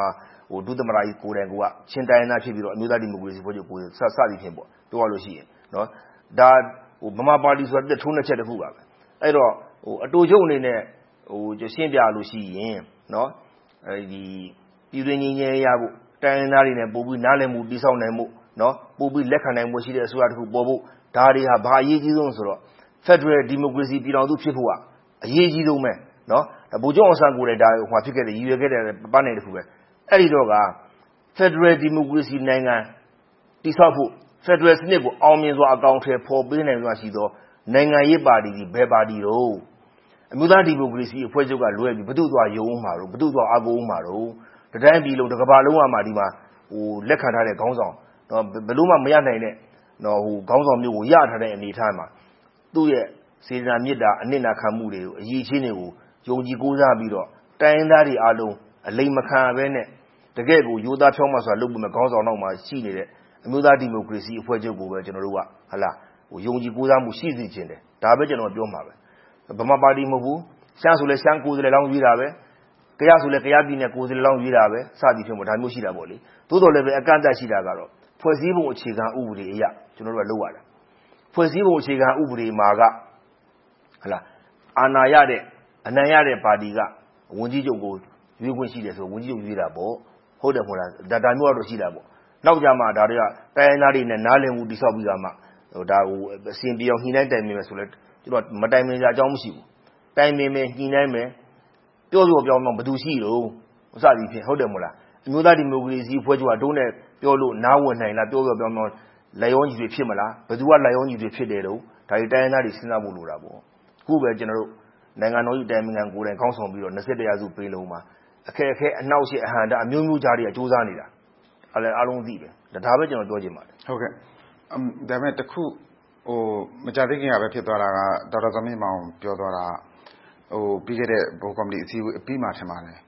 ဒုသမ္မတကြီးကိုယ်တိုင်ကချင်းတိုင်းရင်းသားဖြစ်ပြီးတော့အမျိုးသားဒီမိုကရေစီဖွဲ့ချုပ်ကိုယ်စားစသည်ဖြင့်ပေါ့ပြောရလို့ရှိရင်နော်ဒါဗမာပါတီဆိုတာထိုးနှက်ချက်တစ်ခုပါပဲအဲ့တော့အတူချုပ်အနေနဲ့ရှင်းပြလို့ရှိရင်နော်ဒီပြည်တွင်းငြိမ်းချမ်းရေးရဖို့တိုင်းရင်းသားတွေနဲ့ပို့ပြီးနားလည်မှုတည်ဆောက်နိုင်မှုနော်ပို့ပြီးလက်ခံနိုင်မှုရှိတဲ့အစိုးရတစ်ခုပေါ်ဖို့ဒါတွေဟာဘာအရေးကြီးဆုံးဆိုတော့ Federal Democracy ပြည်တော်စုဖြစ်ဖို့ကအရေးကြီးဆုံးပဲနော်ဗိုလ်ချုပ်အောင်ဆန်းကိုယ်တိုင်ဒါဟိုဖြစ်ခဲ့တဲ့ရည်ရွယ်ခဲ့တဲ့ပန်းနိုင်တစ်ခုပဲအဲ့ဒီတော့က Federal Democracy နိုင်ငံတည်ဆောက်ဖို့ Federal စနစ်ကိုအောင်မြင်စွာအကောင်အထည်ဖော်ပေးနိုင်စွာရှိသောနိုင်ငံရေးပါတီဘယ်ပါတီတော့အမျိုးသားဒီမိုကရေစီအဖွဲ့ချုပ်ကလွဲပြီးဘယ်သူသွားယုံမှာတော့ဘယ်သူသွားအကုန်မှာတော့တတိုင်းပြည်လုံးတစ်ကမ္ဘာလုံးမှာဒီမှာလက်ခံထားတဲ့ခေါင်းဆောင်နော်ဘယ်လို့မှမရနိုင်တဲ့နော်ခေါင်းဆောင်မျိုးကိုရထားတဲ့အနေအထားမှာသူ့ရဲ့စေတနာမေတ္တာအနစ်နာခံမှုတွေကိုအရေးချင်းတွေကိုယုံကြည်ကိုးစားပြီးတော့တိုင်းရင်းသားတွေအားလုံးအလိမ်မခံဘဲနဲ့တကယ့်ကိုရိုးသားဖြောင်းမစွာလုပ်ပြီးမှခေါင်းဆောင်နောက်မှာရှိနေတဲ့အမျိုးသားဒီမိုကရေစီအဖွဲ့ချုပ်ကိုပဲကျွန်တော်တို့ကယုံကြည်ကိုးစားမှုရှိစေချင်တယ်ဒါပဲကျွန်တော်ပြောမှာပဲဗမာပါတီမဟုတ်ဘူးရှမ်းဆိုလဲရှမ်းကိုယ်စားလှယ်လောင်းရွေးတာပဲကယားဆိုလဲကယားပြည်နယ်ကိုယ်စားလှယ်လောင်းရွေးတာပဲစသည်ဖြင့်ပေါ့ဒါမျိုးရှိတာပေါ့လေသို့တော်လည်းပဲအကန့်အသတ်ရှိတာကတော့ဖွဲ့စည်းပုံအခြေခံဥပဒေအရကျွန်တော်တို့ကလုပ်ရတာဖွဲ့စည်းပုံအခြေခံဥပဒေမှာကအာဏာရတဲ့အနိုင်ရတဲ့ပါတီကဝန်ကြီးချုပ်ကိုရွေးခွင့်ရှိတယ်ဆိုဝန်ကြီးချုပ်ရွေးတာပေါ့ဟုတ်တယ်မဟုတ်လားဒါမျိုးတော့ရှိတာပေါ့နောက်ကြမှာဒါတွေကတိုင်းရင်းသားတွေနဲ့နားလည်မှုတိဆောက်ပြီးတော့မှဒါကိုအစဉ်ပြေအောင်ညှိနှိုင်းတိုင်ပင်မယ်ဆိုလဲကျွန်တော်မတိုင်ပင်ကြအကြောင်းမရှိဘူးတိုင်ပင်မယ်ညှိနှိုင်းမယ်ပြောပြောဘယ်သူရှိတော့စသည်ဖြင့်ဟုတ်တယ်မဟုတ်လားအမျိုးသားဒီမိုကရေစီအဖွဲ့ချုပ်ကတုံးနဲ့ပြောလို့နားဝင်နိုင်လားပြောလက်ရောညီတွေဖြစ်မလားဘယ်သူကလက်ရောညီတွေဖြစ်တယ်တော့ဒါတွေတိုင်းရင်းသားတွေစဉ်းစားဖို့လိုတာပေါ့အခုပဲကျွန်တော်တို့နိုင်ငံတော်ကြီးတိုင်ပင်ခံကိုယ်တိုင်ခေါင်းဆောင်ပြီးတော့21ရာစုပေးလုံးမှာအခက်အခဲအနှောက်အယှက်အဟန့်တာအမျိုးမျိုးကြားတွေကစူးစမ်းနေတာအားလုံးသိပဲဒါပဲကျွန်တော်ပြောချင်ပါတယ်ဟုတ်ကဲ့ဒါပေမဲ့တခုမကြသေးခင်ကပဲဖြစ်သွားတာကဒေါက်တာဇော်မြင့်မောင်ပြောသွားတာပြီးခဲ့တဲ့ဘိုးကော်မတီအစည်းအဝေးအပြီးမှာထင်ပါတယ်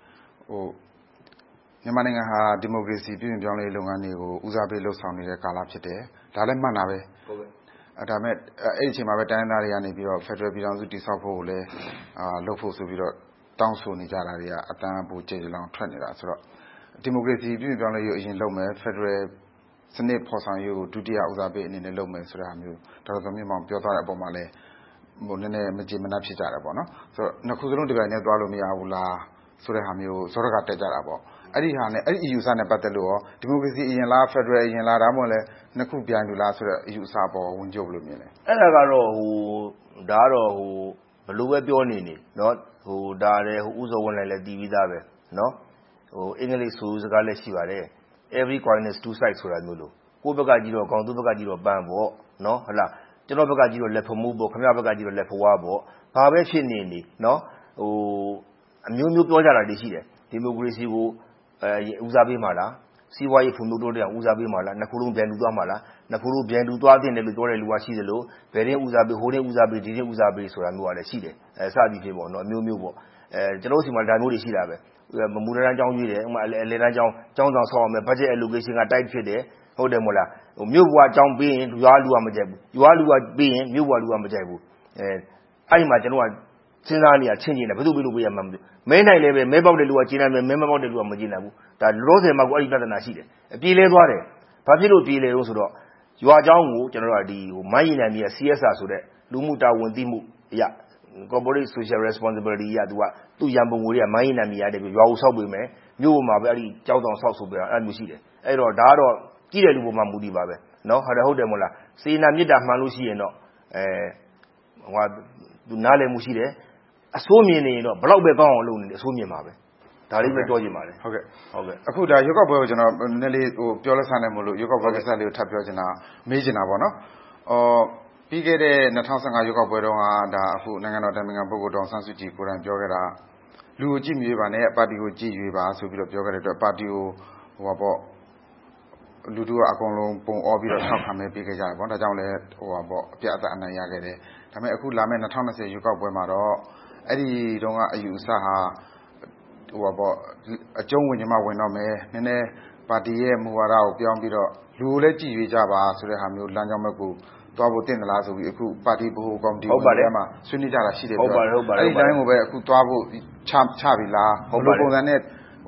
မြန်မာနိုင်ငံဟာဒီမိုကရေစီပြည်ပြောင်းလဲလုပ်ငန်းတွေကိုဦးစားပေးလှုပ်ဆောင်နေတဲ့ကာလဖြစ်တယ်ဒါလည်းမှန်တာပဲဟုတ်ကဲ့ဒါပေမဲ့အဲ့ဒီအချိန်မှာပဲတိုင်းသားတွေကနေပြီးတော့ Federal ပြည်ထောင်စုတည်ဆောက်ဖို့ကိုလည်းလုပ်ဖို့ဆိုပြီးတော့တောင်းဆိုနေကြတာတွေကအတန်းပိုကျေကျေလောင်ထွက်နေတာဆိုတော့ဒီမိုကရေစီပြည်ပြောင်းလဲရေးအရင်လုပ်မယ် Federal စနစ်ဖော်ဆောင်ရေးကိုဒုတိယဦးစားပေးအနေနဲ့လုပ်မယ်ဆိုတာမျိုးဒေါက်တာဇော်မြင့်မောင်ပြောသွားတဲ့အပေါ်မှာလည်းနည်းနည်းမကြေမနပ်ဖြစ်ကြတာပေါ့နော်ဆိုတော့နှစ်ခုစလုံးဒီပိုင်းနဲ့သွားလို့မရဘူးလားဆိုတဲ့ဟာမျိုးစောရကတက်ကြတာပေါ့အဲ့ဒီဟာနဲ့အဲ့ဒီ EU စာနဲ့ပတ်သက်လို့ရောဒီမိုကရေစီအရင်လား Federal အရင်လားဒါမှမဟုတ်လဲနှစ်ခုပြိုင်တူလားဆိုတော့ EU စာပေါ်ဝင်ကြုံလို့မြင်တယ်အဲ့ဒါကတော့ဒါကတော့ဘယ်လိုပဲပြောနေเนาะဒါလည်းဥစောဝင်လည်းတည်ပြီးသားပဲเนาะအင်္ဂလိပ်ဆိုစကားလည်းရှိပါတယ် every coin is two sides ဆိုတာမျိုးလို့ကိုယ့်ဘက်ကကြည့်တော့ခေါင်းသူ့ဘက်ကကြည့်တော့ပန်းပေါ့เนาะဟုတ်လားကျွန်တော်ဘက်ကကြည့်တော့လက်ဖမှုပေါ့ခင်ဗျားဘက်ကကြည့်တော့လက်ဖွားပေါ့ဘာပဲဖြစ်နေเนาะအမျိုးမျိုးပြောကြတာတွေရှိတယ်ဒီမိုကရေစီကိုဦးစားပေးမှာလားစီးပွားရေးဖွံ့ဖြိုးတိုးတက်အောင်ဦးစားပေးမှာလားနှစ်ခုလုံးပြန်တူသွားမှာလားနှစ်ခုလုံးပြန်တူသွားတဲ့လို့ပြောတဲ့လူကရှိတယ်လို့ဘယ်ရင်ဦးစားပေးဟိုရင်ဦးစားပေးဒီရင်ဦးစားပေးဆိုတာမျိုးကလည်းရှိတယ်စသည်ဖြင့်ပေါ့เนาะအမျိုးမျိုးပေါ့ကျွန်တော်တို့စီမှာဒါမျိုးတွေရှိတာပဲမူလတန်းကျောင်းရွေးတယ်ဥပမာအလယ်တန်းကျောင်းဆောင်ဆောက်အောင်မယ် budget allocation က tight ဖြစ်တယ်ဟုတ်တယ်မို့လားမြို့ဘွားကျောင်းပေးရင်ရွာလူကမကြိုက်ဘူးရွာလူကပေးရင်မြို့ဘွားလူကမကြိုက်ဘူးအဲ့ဒီမှာကျွန်တော်ကစဉ်းစားနေရချင်းချင်းတယ်ဘယ်သူပေးလို့ပေးရမှာမသိမဲနိုင်လည်းပဲမဲပေါက်တဲ့လူကကျင်းနိုင်မယ်မဲမပေါက်တဲ့လူကမကျင်းနိုင်ဘူးဒါလောဆယ်မှာကိုအဲ့ဒီပြဿနာရှိတယ်အပြေးလဲသွားတယ်ဘာဖြစ်လို့ပြေးလဲလို့ဆိုတော့ရွာကျောင်းကိုကျွန်တော်တို့ကဒီမိုင်းရင်နိုင်ပြီး CSR ဆိုတဲ့လူမှုတာဝန်သိမှုအရာ corporate social responsibility ရသူရန်ပုံငွေတွေကမိုင်းရင်နိုင်ပြီးရတယ်ရွာကိုဆောက်ပေးမယ်မြို့ပေါ်မှာပဲအဲ့ဒီကျောင်းဆောင်ဆောက်ဆိုပြီးအဲ့လိုရှိတယ်အဲ့တော့ဒါကတော့ကြည့်တဲ့လူပေါ်မှာမူတည်ပါပဲเนาะဟုတ်တယ်မို့လားစေနာမြစ်တာမှန်လို့ရှိရင်တော့သူနားလည်မှုရှိတယ်အဆိုးမြင်နေရင်တော့ဘလောက်ပဲကောင်းအောင်လုပ်နေတယ်အဆိုးမြင်ပါပဲဒါလေးပဲပြောချင်ပါတယ်ဟုတ်ကဲ့အခုဒါရွေးကောက်ပွဲကိုကျွန်တော်နည်းနည်းပြောလက်ဆန်းနေမို့လို့ရွေးကောက်ပွဲကိစ္စလေးကိုထပ်ပြောချင်တာမေးချင်တာပေါ့နော်ပြီးခဲ့တဲ့2015ရွေးကောက်ပွဲတုန်းကဒါအခုနိုင်ငံတော်တိုင်ပင်ခံပုဂ္ဂိုလ်ဒေါ်ဆန်းစုကြည်ကိုယ်တိုင်ပြောခဲ့တာလူကိုကြည့်မြွေးပါနဲ့ပါတီကိုကြည့်ရွေးပါဆိုပြီးတော့ပြောခဲ့တဲ့အတွက်ပါတီကိုလူတို့ကအကုန်လုံးပုံအောပြီးတော့ထောက်ခံမဲပေးခဲ့ကြတယ်ပေါ့ဒါကြောင့်လည်းအပြတ်အသတ်အနိုင်ရခဲ့တယ်ဒါပေမဲ့အခုလာမယ့်2020ရွေးကောက်ပွဲမှာတော့အဲ့ဒီတုန်းကအယူအဆဟာအကျုံးဝင်ညမဝင်တော့မယ်နည်းနည်းပါတီရဲ့မူဝါဒကိုပြောင်းပြီးတော့လူကိုလည်းကြည်ရွေးကြပါဆိုတဲ့ဟာမျိုးလမ်းကြောင်းဘက်ကိုသွားဖို့တင့်သလားဆိုပြီးအခုပါတီဗဟိုကော်မတီဝင်တွေမှာဆွေးနွေးကြတာရှိတယ်ဟုတ်ပါတယ်အဲ့ဒီတိုင်းကိုပဲအခုသွားဖို့ချပြီလားဘယ်လိုပုံစံနဲ့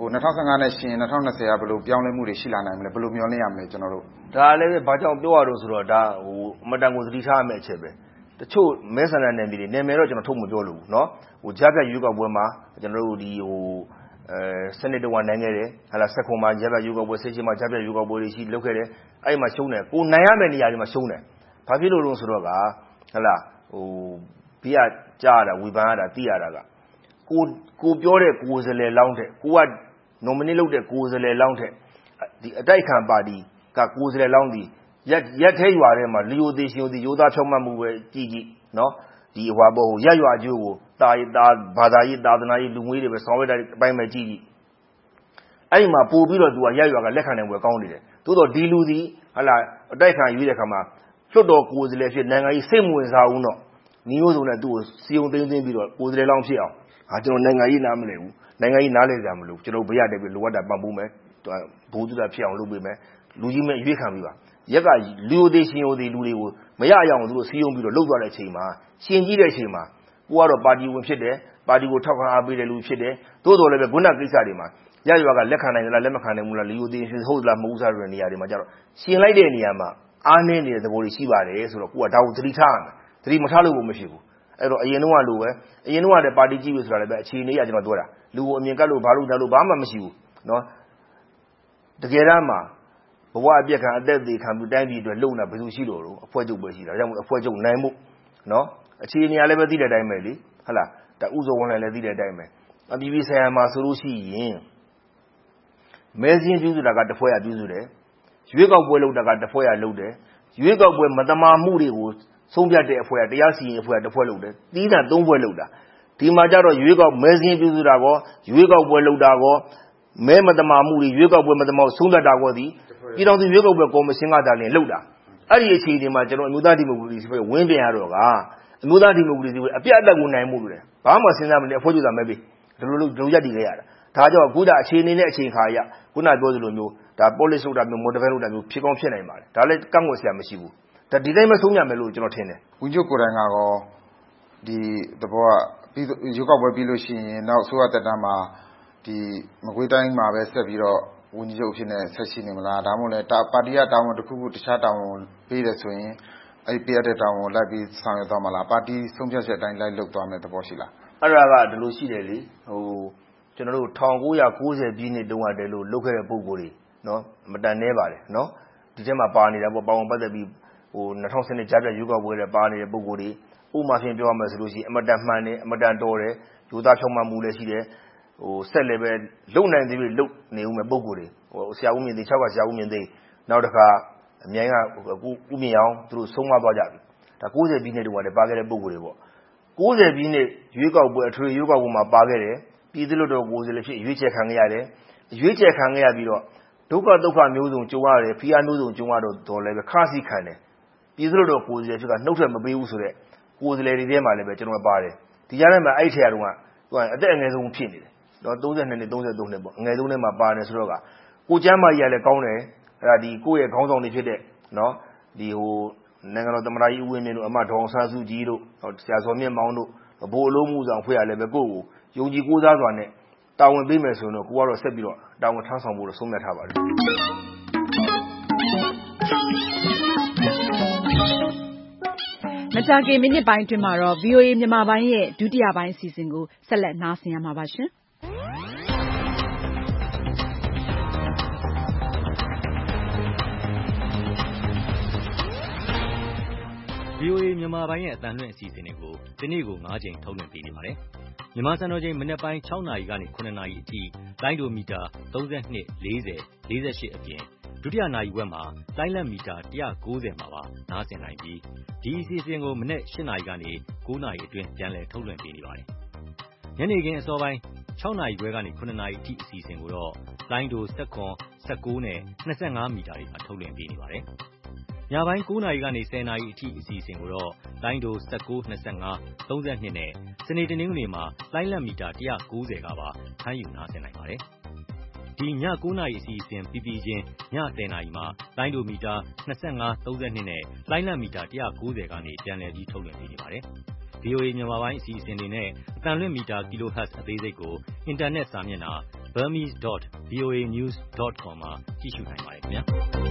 2015နဲ့ရှင်2020ကဘယ်လိုပြောင်းလဲမှုတွေရှိလာနိုင်မလဲဘယ်လိုမျှော်လင့်ရမလဲကျွန်တော်တို့ဒါလည်းဘာကြောင့်ပြောရတော့ဆိုတော့ဒါအမတန်ကိုသတိထားရမယ့်အချက်ပဲတချို့မဲဆန္ဒနယ်မြေတွေနာမည်တော့ကျွန်တော်ထုတ်မပြောလို့ဘူးเนาะကြားဖြတ်ရွေးကောက်ပွဲမှာကျွန်တော်တို့ဒီစနစ်တော်နိုင်ခဲ့တယ်ဟာလားဆက်ခွန်မှာကြားဖြတ်ရွေးကောက်ပွဲဆက်ချင်းမှာကြားဖြတ်ရွေးကောက်ပွဲတွေရှိလုပ်ခဲ့တယ်အဲ့မှာရှုံးတယ်ကိုနိုင်ရမယ့်နေရာတွေမှာရှုံးတယ်ဘာဖြစ်လို့လဲဆိုတော့ကဟာလားဘေးကကြားရတာဝေဖန်ရတာသိရတာကကိုပြောတဲ့ကိုယ်စားလှယ်လောင်းတဲ့ကိုက nominate လုပ်တဲ့ကိုယ်စားလှယ်လောင်းတဲ့ဒီအတိုက်ခံပါတီကကိုယ်စားလှယ်လောင်းဒီရက်ထဲရွာထဲမှာလီယိုသေးရှင်ရိုးသားဖြောင့်မတ်မှုပဲကြည်နော်ဒီဟွာဘောရက်ရွာကျိုးကိုတာဘာသာရေးသာသနာရေးလူငွေတွေပဲဆောင်ရွက်တဲ့အပိုင်းပဲကြည်အဲ့ဒီမှာပို့ပြီးတော့သူကရက်ရွာကလက်ခံနိုင်ပွဲကောင်းနေတယ်သို့တော့ဒီလူစီဟလာအတိုက်ခံရွေးတဲ့ခါမှာလွတ်တော်ကိုယ်စားလှယ်ဖြစ်နိုင်ငံရေးစိတ်မဝင်စားဘူးတော့နီးရိုးစုံနဲ့သူ့ကိုစီယုံသိမ်းပြီးတော့ကိုယ်စားလှယ်လောင်းဖြစ်အောင်ကျွန်တော်နိုင်ငံရေးနားမလဲဘူးနိုင်ငံရေးနားလဲကြမလို့ကျွန်တော်ဘေးရတဲ့ပြီးလိုအပ်တာပံ့ပိုးမယ်ဘိုးသူတာဖြစ်အောင်လုပ်ပေးမယ်လူကြီးမဲ့ရွေးခံပြီးပါရက်ကလူယိုသေးရှင်ယိုသေးလူတွေကိုမရအောင်သူတို့စီယုံပြီးတော့လှုပ်သွားတဲ့အချိန်မှာရှင်ကြီးတဲ့အချိန်မှာကိုကတော့ပါတီဝင်ဖြစ်တယ်ပါတီကိုထောက်ခံအားပေးတဲ့လူဖြစ်တယ်သို့တော်လည်းပဲခုနကိစ္စတွေမှာရရွာကလက်ခံနိုင်လားလက်မခံနိုင်ဘူးလားလူယိုသေးရှင်ဟုတ်လားမဟုတ်လားဆိုတဲ့နေရာတွေမှာကျတော့ရှင်လိုက်တဲ့နေရာမှာအားနည်းနေတဲ့သဘောတွေရှိပါတယ်ဆိုတော့ကိုကဒါကိုသတိထားရမယ်သတိမထားလို့မရှိဘူးအဲ့တော့အရင်တော့လိုပဲအရင်တော့လည်းပါတီကြီးပြီဆိုတာလည်းပဲအခြေအနေကကျွန်တော်ပြောတာလူကိုအမြင်ကတ်လို့ဘာလို့ဘာမှမရှိဘူးเนาะတကယ်တမ်းမှာဘဝအပြက်ခံအသက်သေးခံပြီးတိုင်းပြည်အတွက်လုံတာဘယ်သူရှိလို့အဖွဲ့ချုပ်ပဲရှိတာဒါကြောင့်အဖွဲ့ချုပ်နိုင်မှုเนาะအခြေအနေကလည်းပဲသိတဲ့အတိုင်းပဲလေဟုတ်လားဒါဥစုံဝင်လည်းသိတဲ့အတိုင်းပဲအပြည်ပြည်ဆိုင်ရာမှာဆိုလို့ရှိရင်မဲစင်းပြုစုတာကတစ်ဖွဲ့ရပြုစုတယ်ရွေးကောက်ပွဲလုပ်တာကတစ်ဖွဲ့ရလုပ်တယ်ရွေးကောက်ပွဲမတမာမှုတွေကိုဆုံးဖြတ်တဲ့အဖွဲ့ကတရားစီရင်အဖွဲ့ကတစ်ဖွဲ့လုပ်တယ်တီးသန့်၃ဖွဲ့လုပ်တာဒီမှာကြတော့ရွေးကောက်မဲစင်းပြုစုတာကောရွေးကောက်ပွဲလုပ်တာကောမဲမတမာမှုတွေရွေးကောက်ပွဲမတမာဆုံးဖြတ်တာကောဒီပြည်တော်စုရွေးကောက်ပွဲကော်မရှင်ကသာလျှင်လုပ်တာအဲ့ဒီအခြေအနေမှာကျွန်တော်အမျိုးသားဒီမိုကရေစီဖွဲ့ဝင်းပြန်ရတော့ကအမျိုးသားဒီမိုကရေစီဖွဲ့အပြတ်အသတ်ကိုနိုင်မှုလို့တယ်ဘာမှစဉ်းစားမနေအဖွဲ့ချုပ်သာမဲပေးဒီလိုရက်တည်ခဲ့ရတာဒါကြောင့်အခုဒါအခြေအနေနဲ့အချိန်ခါရခုနပြောသလိုမျိုးဒါ policy လုပ်တာမျိုး model လုပ်တာမျိုးဖြစ်ကောင်းဖြစ်နိုင်ပါတယ်ဒါလည်းကန့်ကွက်စရာမရှိဘူးဒါဒီတိုင်းမဆုံးရမယ်လို့ကျွန်တော်ထင်တယ်ဝန်ကြီးကိုယ်တိုင်ကတော့ဒီသဘောကပြီးရုပ်ောက်ပွဲပြီးလို့ရှိရင်နောက်ဆိုရတက်တန်းမှာဒီမကွေးတိုင်းမှာပဲဆက်ပြီးတော့ဝန်ကြီးချုပ်အဖြစ်နဲ့ဆက်ရှိနေမလားဒါမှမဟုတ်လည်းပါတီကတာဝန်တစ်ခုခုတခြားတာဝန်ပေးတယ်ဆိုရင်အဲ့ပေးရတဲ့တာဝန်လိုက်ပြီးဆောင်ရွက်သွားမှာလားပါတီဆုံးဖြတ်ချက်အတိုင်းလိုက်လုပ်သွားမယ်သဘောရှိလားအဲ့ဒါကဒီလိုရှိတယ်လေကျွန်တော်တို့1990ပြည်နှစ်တုန်းကတည်းလို့လုပ်ခဲ့တဲ့ပုံကိုယ်တွေနော်မတန်နေပါတယ်နော်ဒီထဲမှာပါနေတာပေါ့ပါဝင်ပတ်သက်ပြီး2010ကြားပြရွေးကောက်ပွဲတွေပါနေတဲ့ပုံကိုယ်တွေဥပမာဖြင့်ပြောရမယ်ဆိုလို့ရှိရင်အမတန်မှန်တယ်အမတန်တော်တယ်ယူသားဖြောင့်မတ်မှုလည်းရှိတယ်ဆက်လည်းပဲလုံနိုင်သေးပြီလုံနေဦးမယ်ပုံကိုယ်တွေဆရာဦးမြင့်သိ6ကဆရာဦးမြင့်သိနောက်တစ်ခါအမြိုင်းကဦးမြင့်အောင်သူတို့ဆုံးမသွားကြပြီဒါ90ပြည်နှစ်တုန်းကလည်းပါခဲ့တဲ့ပုံကိုယ်တွေပေါ့90ပြည်နှစ်ရွေးကောက်ပွဲအထွေရွေးကောက်ပွဲမှာပါခဲ့တယ်ပြည်သူ့လွှတ်တော်ကိုယ်စားလှယ်ဖြစ်ရွေးချယ်ခံခဲ့ရတယ်ရွေးချယ်ခံခဲ့ရပြီးတော့ဒုက္ခမျိုးစုံကြုံရတယ်ဖိအားမျိုးစုံကြုံရတော့လည်းပဲခါးစီခံတယ်ပြည်သူ့လွှတ်တော်ကိုယ်စားလှယ်ဖြစ်ကနှုတ်ထွက်မပေးဘူးဆိုတော့ကိုယ်စားလှယ်တွေထဲမှာလည်းပဲကျွန်တော်ပါတယ်ဒီကြားထဲမှာအဲ့ထက်တုန်းကသူကအသက်အငယ်ဆုံးဖြစ်နေတယ်တော့32နှစ်33နှစ်ပေါ့အငယ်ဆုံးထဲမှာပါတယ်ဆိုတော့ကကိုကျမ်းမကြီးကလည်းကောင်းတယ်အဲ့ဒါဒီကိုယ့်ရဲ့ခေါင်းဆောင်တွေဖြစ်တဲ့နော်ဒီနိုင်ငံတော်သမ္မတကြီးဦးဝင်းမြင့်တို့အမဒေါအောင်ဆန်းစုကြည်တို့ဆရာဇော်မြင့်မောင်တို့ဘိုးအလုံးမှုဆောင်ဖွဲ့ရလည်းပဲကိုယ့်ကိုယုံကြည်ကိုးစားစွာနဲ့တာဝန်ပေးမယ်ဆိုရင်တော့ကိုကတော့ဆက်ပြီးတော့တာဝန်ထမ်းဆောင်ဖို့ဆုံးဖြတ်ထားပါတယ်မကြာခင်မိနစ်ပိုင်းအတွင်းမှာတော့ VOA မြန်မာပိုင်းရဲ့ဒုတိယပိုင်းအစီအစဉ်ကိုဆက်လက်နားဆင်ရမှာပါရှင်။ VOA မြန်မာပိုင်းရဲ့အသံလွှင့်အစီအစဉ်တွေကိုဒီနေ့ကို9ချိန်ထုတ်လွှင့်ပေးနေပါတယ်။မြန်မာစံတော်ချိန်မနက်ပိုင်း6နာရီကနေ9နာရီအထိလိုင်းဒိုမီတာ32 40 48အပြင်ဒုတိယနာရီဝက်မှာလိုင်းလက်မီတာ190မှာပါနားဆင်နိုင်ပြီးဒီအစီအစဉ်ကိုမနက်8နာရီကနေ9နာရီအတွင်းပြန်လည်ထုတ်လွှင့်ပေးနေပါတယ်။ညနေခင်းအစောပိုင်း6နာရီခွဲကနေ9နာရီအထိအစီအစဉ်ကိုတော့လိုင်းဒို19 19နဲ့25မီတာတွေမှာထုတ်လွှင့်ပေးနေပါတယ်။ညပိုင်း9နာရီကနေ10နာရီအထိအစီအစဉ်ကိုတော့လိုင်းဒို19 25 32နဲ့စနေတနင်္ဂနွေမှာလိုင်းလက်မီတာ190ကပါဖမ်းယူနားဆင်နိုင်ပါတယ်။ဒီည9နာရီအစီအစဉ်ပြီးချင်းည10နာရီမှာလိုင်းဒိုမီတာ25 32နဲ့လိုင်းလက်မီတာ190ကနေပြန်လည်ပြီးထုတ်လွှင့်ပေးနေပါတယ်။ VOA မြန်မာပိုင်းအစီအစဉ်တွေနဲ့အသံလွှင့်မီတာ kHz အသေးစိတ်ကိုအင်တာနက်စာမျက်နှာ burmese.voanews.com မှာကြည့်ရှုနိုင်ပါတယ်ခင်ဗျာ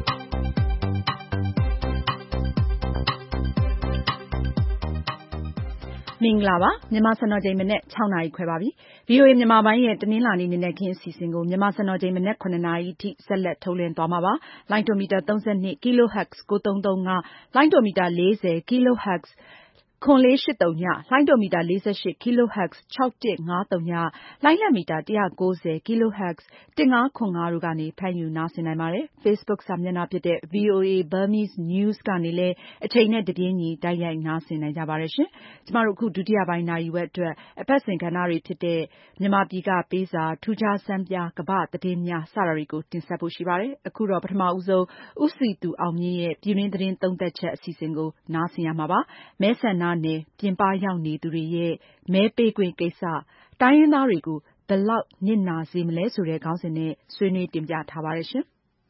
မင်္ဂလာပါမြန်မာစံတော်ချိန်မနေ့6နာရီခွဲပါပြီ VOA မြန်မာပိုင်းရဲ့တနင်္လာနေ့နေ့နဲ့ခင်းအစီအစဉ်ကိုမြန်မာစံတော်ချိန်မနေ့9နာရီအထိဆက်လက်ထုတ်လွှင့်သွားမှာပါလိုင်းဒိုမီတာ32 kHz 9335လိုင်းဒိုမီတာ40 kHz 9483ညလိုင်းဒိုမီတာ48 kHz 6153ညလိုင်းလံမီတာ190 kHz 1505တို့ကနေဖမ်းယူနားဆင်နိုင်ပါတယ် Facebook စာမျက်နှာဖြစ်တဲ့ VOA Burmese News ကနေလည်းအချိန်နဲ့တပြေးညီတိုက်ရိုက်နားဆင်နိုင်ကြပါတယ်ရှင်ကျမတို့အခုဒုတိယပိုင်းနာရီဝက်အတွက်အပတ်စဉ်ကဏ္ဍတွေဖြစ်တဲ့မြန်မာပြည်ကပေးစာထူးခြားစမ်းပြကမ္ဘာသတင်းများစတာတွေကိုတင်ဆက်ဖို့ရှိပါတယ်အခုတော့ပထမဦးဆုံးဦးစီသူအောင်မြင့်ရဲ့ပြည်တွင်းသတင်းသုံးသပ်ချက်အစီအစဉ်ကိုနားဆင်ရမှာပါမဲဆန္ဒနယ်ပြင်ပရောက်နေသူတွေရဲ့မဲပေးခွင့်ကိစ္စတိုင်းရင်းသားတွေကိုဘယ်လောက်နစ်နာစေမလဲဆိုတဲ့ခေါင်းစဉ်နဲ့ဆွေးနွေးတင်ပြထားပါတယ်ရှင်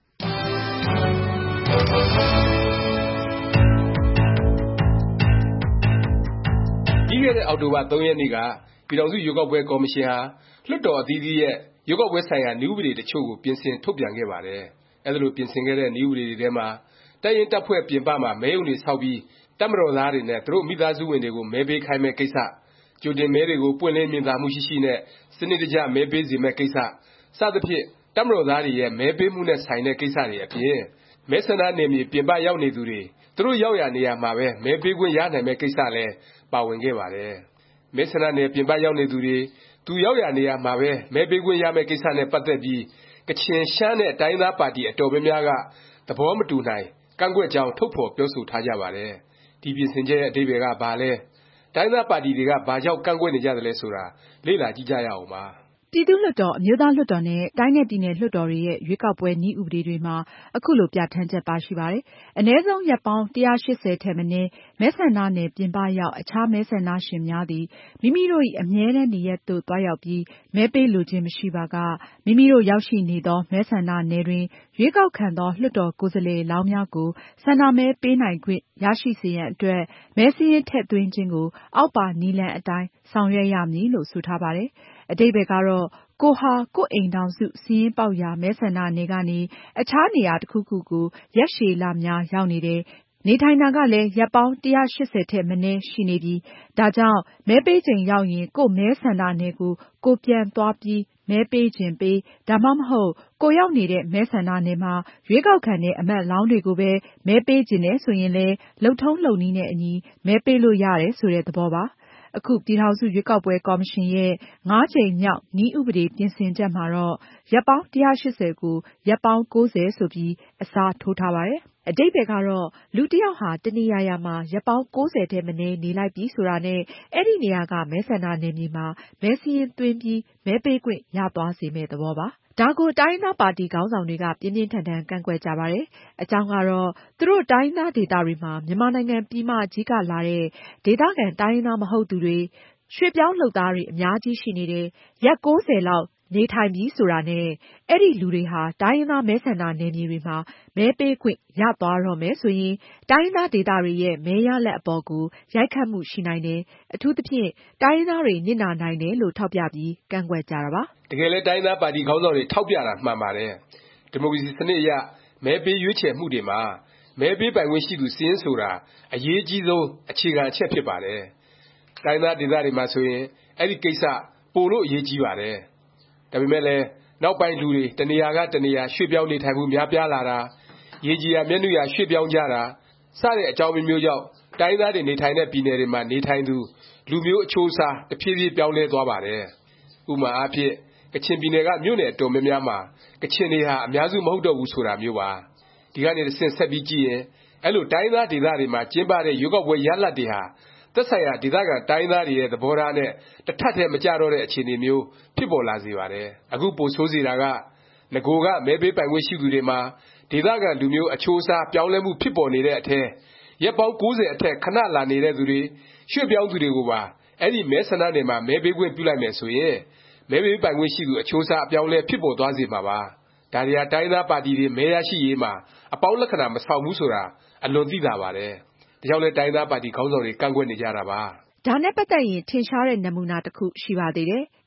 ပြီးခဲ့တဲ့အောက်တိုဘာ3ရက်နေ့ကပြည်ထောင်စုရွေးကောက်ပွဲကော်မရှင်ဟာလွှတ်တော်အသီးသီးရဲ့ရွေးကောက်ပွဲဆိုင်ရာနည်းဥပဒေတချို့ကိုပြင်ဆင်ထုတ်ပြန်ခဲ့ပါတယ်အဲဒီလိုပြင်ဆင်ခဲ့တဲ့နည်းဥပဒေတွေထဲမှာတပ်ရင်းတပ်ဖွဲ့ပြင်ပမှာမဲရုံတွေဆောက်ပြီးတပ်မတော်သားတွေနဲ့သူတို့မိသားစုဝင်တွေကိုမဲပေးခိုင်းမဲ့ကိစ္စကြိုတင်မဲတွေကိုပွင့်လင်းမြင်သာမှုရှိရှိနဲ့စနစ်တကျမဲပေးစေမဲ့ကိစ္စစသဖြင့်တပ်မတော်သားတွေရဲ့မဲပေးမှုနဲ့ဆိုင်တဲ့ကိစ္စတွေအပြင်မဲဆန္ဒနယ်မြေပြင်ပရောက်နေသူတွေသူတို့ရောက်ရာနေရာမှာပဲမဲပေးခွင့်ရနိုင်မဲ့ကိစ္စလည်းပါဝင်ခဲ့ပါတယ်မဲဆန္ဒနယ်ပြင်ပရောက်နေသူတွေသူရောက်ရာနေရာမှာပဲမဲပေးခွင့်ရမဲ့ကိစ္စနဲ့ပတ်သက်ပြီးကချင်ရှမ်းနဲ့တိုင်းသားပါတီအတော်များများကသဘောမတူနိုင်ကန့်ကွက်ကြောင်းထုတ်ဖော်ပြောဆိုထားကြပါတယ်ဒီပြင်ဆင်ချက်ရဲ့အဓိပ္ပါယ်ကဘာလဲတိုင်းသားပါတီတွေကဘာကြောင့်ကန့်ကွက်နေကြသလဲဆိုတာလေ့လာကြည့်ကြရအောင်ပါပြည်သူ့လွှတ်တော်အမျိုးသားလွှတ်တော်နဲ့တိုင်းနဲ့ပြည်နယ်လွှတ်တော်တွေရဲ့ရွေးကောက်ပွဲနည်းဥပဒေတွေမှာအခုလိုပြဋ္ဌာန်းချက်ပါရှိပါတယ်။အနည်းဆုံးရက်ပေါင်း180ထက်မနည်းမဲဆန္ဒနယ်ပြင်ပရောက်အခြားမဲဆန္ဒရှင်များသည်မိမိတို့၏အမြဲတမ်းနေရပ်သို့သွားရောက်ပြီးမဲပေးလိုခြင်းမရှိပါကမိမိတို့ရောက်ရှိနေသောမဲဆန္ဒနယ်တွင်ရွေးကောက်ခံသောလွှတ်တော်ကိုယ်စားလှယ်လောင်းများကိုဆန္ဒမဲပေးနိုင်ခွင့်ရရှိစေရန်အတွက်မဲစာရင်းထည့်သွင်းခြင်းကိုအောက်ပါနည်းလမ်းအတိုင်းဆောင်ရွက်ရမည်လို့ဆိုထားပါတယ်။အဓိပ္ပါယ်ကတော့ကိုဟာကိုယ့်အိမ်ထောင်စုစာရင်းပေါက်ရာမဲဆန္ဒနယ်ကနေအခြားနေရာတစ်ခုခုကိုရက်ရှည်လများရောက်နေတယ်နေထိုင်တာကလည်းရက်ပေါင်း180ထက်မနည်းရှိနေပြီဒါကြောင့်မဲပေးချိန်ရောက်ရင်ကိုယ့်မဲဆန္ဒနယ်ကိုကိုပြန်သွားပြီးမဲပေးခြင်းပေးဒါမှမဟုတ်ကိုရောက်နေတဲ့မဲဆန္ဒနယ်မှာရွေးကောက်ခံတဲ့အမတ်လောင်းတွေကိုပဲမဲပေးခြင်းနဲ့ဆိုရင်လည်းလုပ်ထုံးလုပ်နည်းနဲ့အညီမဲပေးလို့ရတယ်ဆိုတဲ့သဘောပါအခုပြည်ထောင်စုရွေးကောက်ပွဲကော်မရှင်ရဲ့5ကြိမ်မြောက်နည်းဥပဒေပြင်ဆင်ချက်မှာတော့ရက်ပေါင်း180ကိုရက်ပေါင်း90ဆိုပြီးအစားထိုးထားပါတယ်။အဓိပ္ပါယ်ကတော့လူတစ်ယောက်ဟာတနေရာရာမှာရက်ပေါင်း90ထက်မနည်းနေလိုက်ပြီဆိုတာနဲ့အဲ့ဒီနေရာကမဲဆန္ဒနယ်မြေမှာမဲစာရင်းသွင်းပြီးမဲပေးခွင့်ရသွားစေမယ့်သဘောပါ။ဒါကိုတိုင်းရင်းသားပါတီခေါင်းဆောင်တွေကပြင်းပြင်းထန်ထန်ကန့်ကွက်ကြပါတယ်။အကြောင်းကတော့သူတို့တိုင်းရင်းသားဒေသတွေမှာမြန်မာနိုင်ငံပြည်မကြီးကလာတဲ့ဒေသခံတိုင်းရင်းသားမဟုတ်သူတွေရွှေ့ပြောင်းလုပ်သားတွေအများကြီးရှိနေတယ်ရက်90လောက်နေထိုင်ပြီဆိုတာနဲ့အဲ့ဒီလူတွေဟာတိုင်းရင်းသားမဲဆန္ဒနယ်မြေတွေမှာမဲပေးခွင့်ရသွားတော့မယ်ဆိုရင်တိုင်းရင်းသားဒေသတွေရဲ့မဲရလဒ်အပေါ်ကိုရိုက်ခတ်မှုရှိနိုင်တယ်အထူးသဖြင့်တိုင်းရင်းသားတွေနစ်နာနိုင်တယ်လို့ထောက်ပြပြီးကန့်ကွက်ကြတာပါတကယ်လဲတိုင်းသားပါတီခေါင်းဆောင်တွေထောက်ပြတာမှန်ပါတယ်ဒီမိုကရေစီစနစ်အရမဲပေးရွေးချယ်မှုတွေမှာမဲပေးပိုင်ခွင့်ရှိသူစာရင်းဆိုတာအရေးကြီးဆုံးအခြေခံအချက်ဖြစ်ပါတယ်တိုင်းသားဒေသတွေမှာဆိုရင်အဲ့ဒီကိစ္စပိုလို့အရေးကြီးပါတယ်ဒါပေမဲ့လည်းနောက်ပိုင်းလူတွေတနေရာကတနေရာရွှေ့ပြောင်းနေထိုင်မှုများပြားလာတာရေကြီးရာမျက်နှာရာရွှေ့ပြောင်းကြတာစတဲ့အကြောင်းမျိုးကြောင့်တိုင်းသားတွေနေထိုင်တဲ့ပြည်နယ်တွေမှာနေထိုင်သူလူမျိုးအချိုးအစားတဖြည်းဖြည်းပြောင်းလဲသွားပါတယ်ဥပမာအားဖြင့်ကချင်ပြည်နယ်ကမြို့နယ်အတော်များများမှာကချင်တွေဟာအများစုမဟုတ်တော့ဘူးဆိုတာမျိုးပါဒီကနေတစ်ဆင့်ဆက်ပြီးကြည့်ရင်အဲ့လိုတိုင်းသားဒေသတွေမှာကျင်းပတဲ့ရွေးကောက်ပွဲရလဒ်တွေဟာသက်ဆိုင်ရာဒေသခံတိုင်းသားတွေရဲ့သဘောထားနဲ့တစ်ထပ်တည်းမကျတော့တဲ့အခြေအနေမျိုးဖြစ်ပေါ်လာစေပါတယ်အခုပိုဆိုးစေတာကနဂိုကမဲပေးပိုင်ခွင့်ရှိသူတွေမှာဒေသခံလူမျိုးအချိုးအစားပြောင်းလဲမှုဖြစ်ပေါ်နေတဲ့အထဲရက်ပေါင်း90အထက်ခဏလာနေတဲ့သူတွေရွှေ့ပြောင်းသူတွေကိုပါအဲ့ဒီမဲဆန္ဒနယ်မှာမဲပေးခွင့်ပြုလိုက်မယ်ဆိုရင်မဲပေးပိုင်ခွင့်ရှိသူအချိုးအစားအပြောင်းလဲဖြစ်ပေါ်သွားစေမှာပါဒါတွေဟာတိုင်းသားပါတီတွေမဲရရှိရေးမှာအပေါင်းလက္ခဏာမဆောင်ဘူးဆိုတာအလွန်သိသာပါတယ်ဒါကြောင့်လဲတိုင်းသားပါတီခေါင်းဆောင်တွေကန့်ကွက်နေကြတာပါဒါနဲ့ပတ်သက်ရင်ထင်ရှားတဲ့နမူနာတစ်ခုရှိပါသေးတယ်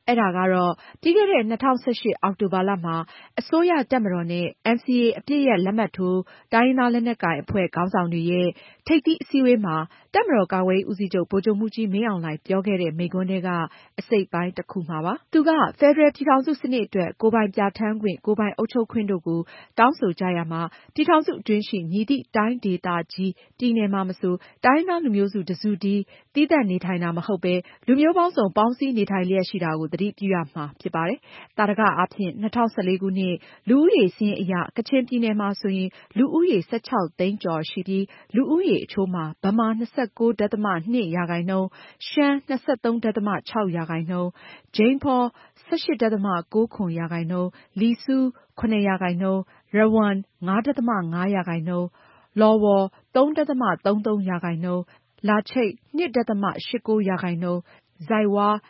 အဲဒါကတော့ပြီးခဲ့တဲ့2018အောက်တိုဘာလမှာအစိုးရတပ်မတော်နဲ့ NCA အပစ်ရပ်လက်မှတ်ထိုးတိုင်းရင်းသားလက်နက်ကိုင်အဖွဲ့ခေါင်းဆောင်တွေရဲ့ထိပ်သီးအစည်းအဝေးမှာတပ်မတော်ကာကွယ်ရေးဦးစီးချုပ်ဗိုလ်ချုပ်မှူးကြီးမင်းအောင်လှိုင်ပြောခဲ့တဲ့မိန့်ခွန်းထဲကအစိတ်ပိုင်းတစ်ခုမှာပါ။ သူကဖက်ဒရယ်ပြည်ထောင်စုစနစ်အတွက်ကိုယ်ပိုင်ပြဌာန်းခွင့်ကိုယ်ပိုင်အုပ်ချုပ်ခွင့်တို့ကိုတောင်းဆိုကြရမှာပြည်ထောင်စုအတွင်းရှိမည်သည့်တိုင်းဒေသကြီးပြည်နယ်မှာမဆိုတိုင်းရင်းသားလူမျိုးစုတစုတည်းသီးသန့်နေထိုင်တာမဟုတ်ပဲလူမျိုးပေါင်းစုံပေါင်းစည်းနေထိုင်လျက်ရှိတာကိုသတိပြုရမှာဖြစ်ပါတယ်။သာဓကအားဖြင့်2014ခုနှစ်လူဦးရေစာရင်းအရကချင်ပြည်နယ်မှာဆိုရင်လူဦးရေ16သိန်းကျော်ရှိပြီးလူဦးရေအချိုးမှာဗမာ 29.2% ရှမ်း 23.6%ဂျိမ်းဖော 18.9% လီဆူ 7%ရဝမ် 5.5%လော်ဝေါ် 3.33% လာချိတ် 2.89% ဇိုက်ဝါး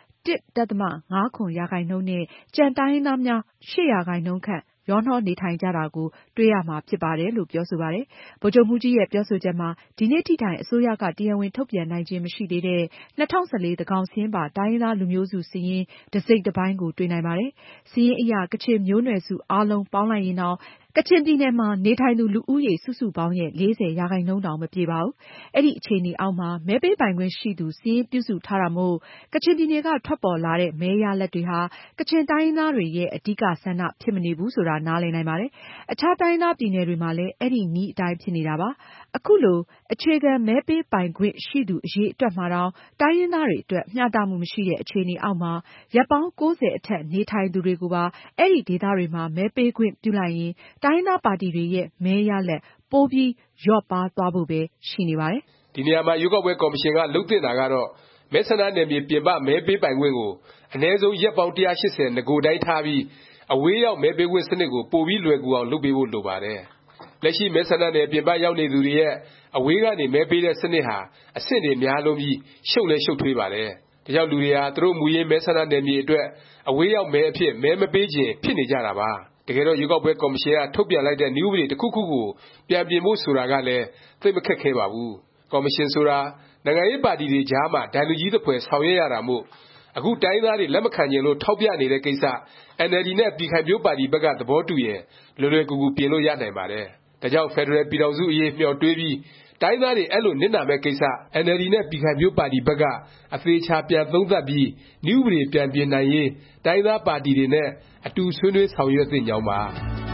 1.57% နဲ့ကျန်တိုင်းရင်းသားများ 8% ခန့်ရောနှောနေထိုင်ကြတာကိုတွေ့ရမှာဖြစ်ပါတယ်လို့ပြောဆိုပါတယ်။ဗိုလ်ချုပ်မှူးကြီးရဲ့ပြောဆိုချက်မှာဒီနေ့ထိတိုင်အစိုးရကတရားဝင်ထုတ်ပြန်နိုင်ခြင်းမရှိသေးတဲ့2014သန်းခေါင်စာရင်းပါတိုင်းရင်းသားလူမျိုးစုစာရင်းတစိတ်တပိုင်းကိုတွေ့နိုင်ပါတယ်။စာရင်းအရကချင်မျိုးနွယ်စုအားလုံးပေါင်းလိုက်ရင်တောင်ကချင်ပြည်နယ်မှာနေထိုင်သူလူဦးရေစုစုပေါင်းရဲ့ 40% တောင်မပြည့်ပါဘူး။အဲဒီအခြေအနေအောက်မှာမဲပေးပိုင်ခွင့်ရှိသူစာရင်းပြုစုထားတာမို့ကချင်ပြည်နယ်ကထွက်ပေါ်လာတဲ့မဲရလဒ်တွေဟာကချင်တိုင်းရင်းသားတွေရဲ့အဓိကဆန္ဒဖြစ်မနေဘူးဆိုတာနားလည်နိုင်ပါတယ်။အခြားတိုင်းရင်းသားပြည်နယ်တွေမှာလည်းအဲဒီနည်းအတိုင်းဖြစ်နေတာပါ။အခုလိုအခြေခံမဲပေးပိုင်ခွင့်ရှိသူအရေးအတွက်မှာတောင်တိုင်းရင်းသားတွေအတွက်မျှတမှုမရှိတဲ့အခြေအနေအောက်မှာရက်ပေါင်း90အထက်နေထိုင်သူတွေကိုပါအဲဒီဒေသတွေမှာမဲပေးခွင့်ပြုလိုက်ရင်တိုင်းရင်းသားပါတီတွေရဲ့မဲရလဒ်ပိုပြီးလျော့ပါးသွားဖို့ပဲရှိနေပါတယ်။ဒီနေရာမှာရွေးကောက်ပွဲကော်မရှင်ကလုပ်သင့်တာကတော့မဲဆန္ဒနယ်မြေပြင်ပမဲပေးပိုင်ခွင့်ကိုအနည်းဆုံးရက်ပေါင်း180နဂိုတိုင်းထားပြီးအဝေးရောက်မဲပေးခွင့်စနစ်ကိုပိုပြီးလွယ်ကူအောင်လုပ်ပေးဖို့လိုပါတယ်။လက်ရှိမဲဆန္ဒနယ်ပြင်ပရောက်နေသူတွေရဲ့အဝေးကနေမဲပေးတဲ့စနစ်ဟာအဆင့်တွေများလုံးပြီးရှုပ်လဲရှုပ်ထွေးပါတယ်။ဒါကြောင့်လူတွေဟာသူတို့မူရင်းမဲဆန္ဒနယ်မြေအတွက်အဝေးရောက်မဲအဖြစ်မဲမပေးခြင်းဖြစ်နေကြတာပါ။တကယ်တော့ရွေးကောက်ပွဲကော်မရှင်ကထုတ်ပြန်လိုက်တဲ့နည်းဥပဒေတစ်ခုခုကိုပြန်ပြင်ဖို့ဆိုတာကလည်းသိပ်မခက်ခဲပါဘူး။ကော်မရှင်ဆိုတာနိုင်ငံရေးပါတီတွေကြားမှာဒိုင်လူကြီးသဖွယ်ဆောင်ရွက်ရတာမို့အခုတိုင်းသားတွေလက်မခံချင်လို့ထောက်ပြနေတဲ့ကိစ္စ NLD နဲ့ပြည်ခိုင်ဖြိုးပါတီဘက်ကသဘောတူရင်လွယ်လွယ်ကူကူပြင်လို့ရနိုင်ပါတယ်။ဒါကြောင့်ဖက်ဒရယ်ပြည်ထောင်စုအရေးမျှော်တွေးပြီးတိုင်းသားတွေအဲ့လိုနစ်နာမဲ့ကိစ္စ NLD နဲ့ပြည်ခိုင်ဖြိုးပါတီဘက်ကအသေချာပြန်သုံးသပ်ပြီးနည်းဥပဒေပြန်ပြင်နိုင်ရေးတိုင်းသားပါတီတွေနဲ့အတူဆွေးနွေးဆောင်ရွက်သင့်ကြောင်းပါ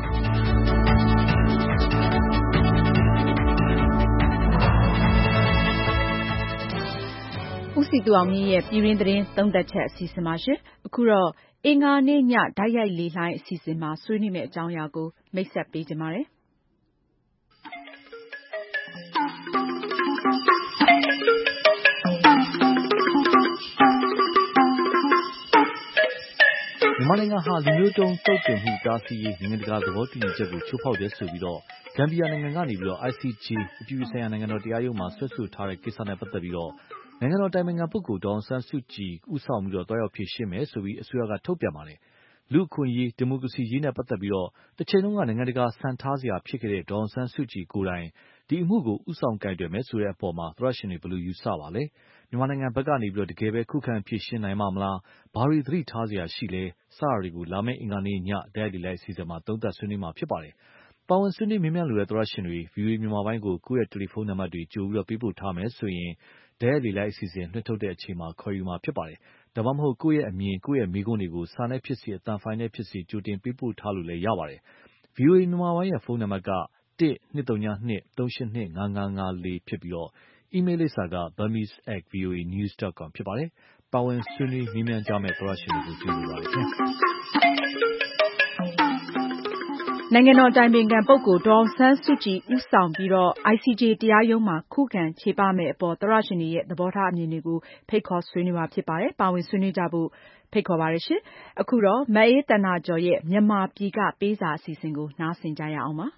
ဦးစည်သူအောင်မြင့်ရဲ့ပြည်တွင်းသတင်းသုံးသပ်ချက်အစီအစဉ်ပါရှင်။အခုတော့အင်္ဂါနေ့ညတိုက်ရိုက်လေလှိုင်းအစီအစဉ်မှာဆွေးနွေးမယ့်အကြောင်းအရာကိုမိတ်ဆက်ပေးကြပါမယ်။မြန်မာနိုင်ငံဟာလူမျိုးတုန်းသုတ်သင်မှုတားဆီးရေးနိုင်ငံတကာသဘောတူညီချက်ကိုချိုးဖောက်တယ်ဆိုပြီးဂမ်ဘီယာနိုင်ငံကနေICJ အပြည်ပြည်ဆိုင်ရာနိုင်ငံတော်တရားရုံးမှာစွဲဆိုထားတဲ့ကိစ္စနဲ့ပတ်သက်ပြီးနိုင်ငံတော်အတိုင်ပင်ခံပုဂ္ဂိုလ်ဒေါ်အောင်ဆန်းစုကြည်ဦးဆောင်ပြီးသွားရောက်ဖြေရှင်းမယ်ဆိုပြီးအစိုးရကထုတ်ပြန်ပါတယ်။လူ့အခွင့်အရေးဒီမိုကရေစီရေးနဲ့ပတ်သက်ပြီးတစ်ချိန်လုံးကနိုင်ငံတကာစံထားစရာဖြစ်ခဲ့တဲ့ဒေါ်အောင်ဆန်းစုကြည်ကိုယ်တိုင်ဒီအမှုကိုဦးဆောင်ကိုင်တွယ်မယ်ဆိုတဲ့အပေါ်မှာသောရရှင်တွေဘယ်လိုယူဆပါလဲ။မြန်မာနိုင်ငံဘက်ကနေတကယ်ပဲခုခံဖြေရှင်းနိုင်မှာမလားဘာတွေသတိထားစရာရှိလဲစတာတွေကိုလာမယ့်အင်္ဂါနေ့ညတိုက်ရိုက်လေလှိုင်းအစီအစဉ်မှာသုံးသပ်ဆွေးနွေးမှာဖြစ်ပါတယ်။ပါဝင်ဆွေးနွေးမေးမြန်းလိုတဲ့သောရရှင်တွေ VOA မြန်မာပိုင်းကိုကိုယ့်ရဲ့တယ်လီဖုန်းနံပါတ်တွေကြိုပြီးပေးပို့ထားမယ်ဆိုရင်တိုက်ရိုက်လေလှိုင်းအစီအစဉ်လွှင့်ထုတ်တဲ့အချိန်မှာခေါ်ယူမှာဖြစ်ပါတယ်။ဒါမှမဟုတ်ကိုယ့်ရဲ့အမြင်ကိုယ့်ရဲ့မေးခွန်းတွေကိုစာနဲ့ဖြစ်စေအသံဖိုင်နဲ့ဖြစ်စေကြိုတင်ပေးပို့ထားလို့လည်းရပါတယ်။ VOA မြန်မာပိုင်းရဲ့ဖုန်းနံပါတ်က 1-232-98554 ဖြစ်ပြီးအီးမေးလ်လိပ်စာက burmese@voanews.com ဖြစ်ပါတယ်။ပါဝင်ဆွေးနွေးမေးမြန်းကြမယ့်သောရရှင်တွေကိုကျေးဇူးပါခင်ဗျာ။နိုင်ငံတော်အတိုင်ပင်ခံပုဂ္ဂိုလ်ဒေါ်အောင်ဆန်းစုကြည်ဦးဆောင်ပြီးICJ တရားရုံးမှာခုခံချေပမယ့်အပေါ်သောရရှင်တွေရဲ့သဘောထားအမြင်တွေကိုဖိတ်ခေါ်ဆွေးနွေးမှာဖြစ်ပါတယ်။ပါဝင်ဆွေးနွေးကြဖို့ဖိတ်ခေါ်ပါတယ်ရှင်။အခုတော့မအေးသန္တာကျော်ရဲ့မြန်မာပြည်ကပေးစာအစီအစဉ်ကိုနားဆင်ကြရအောင်ပါ။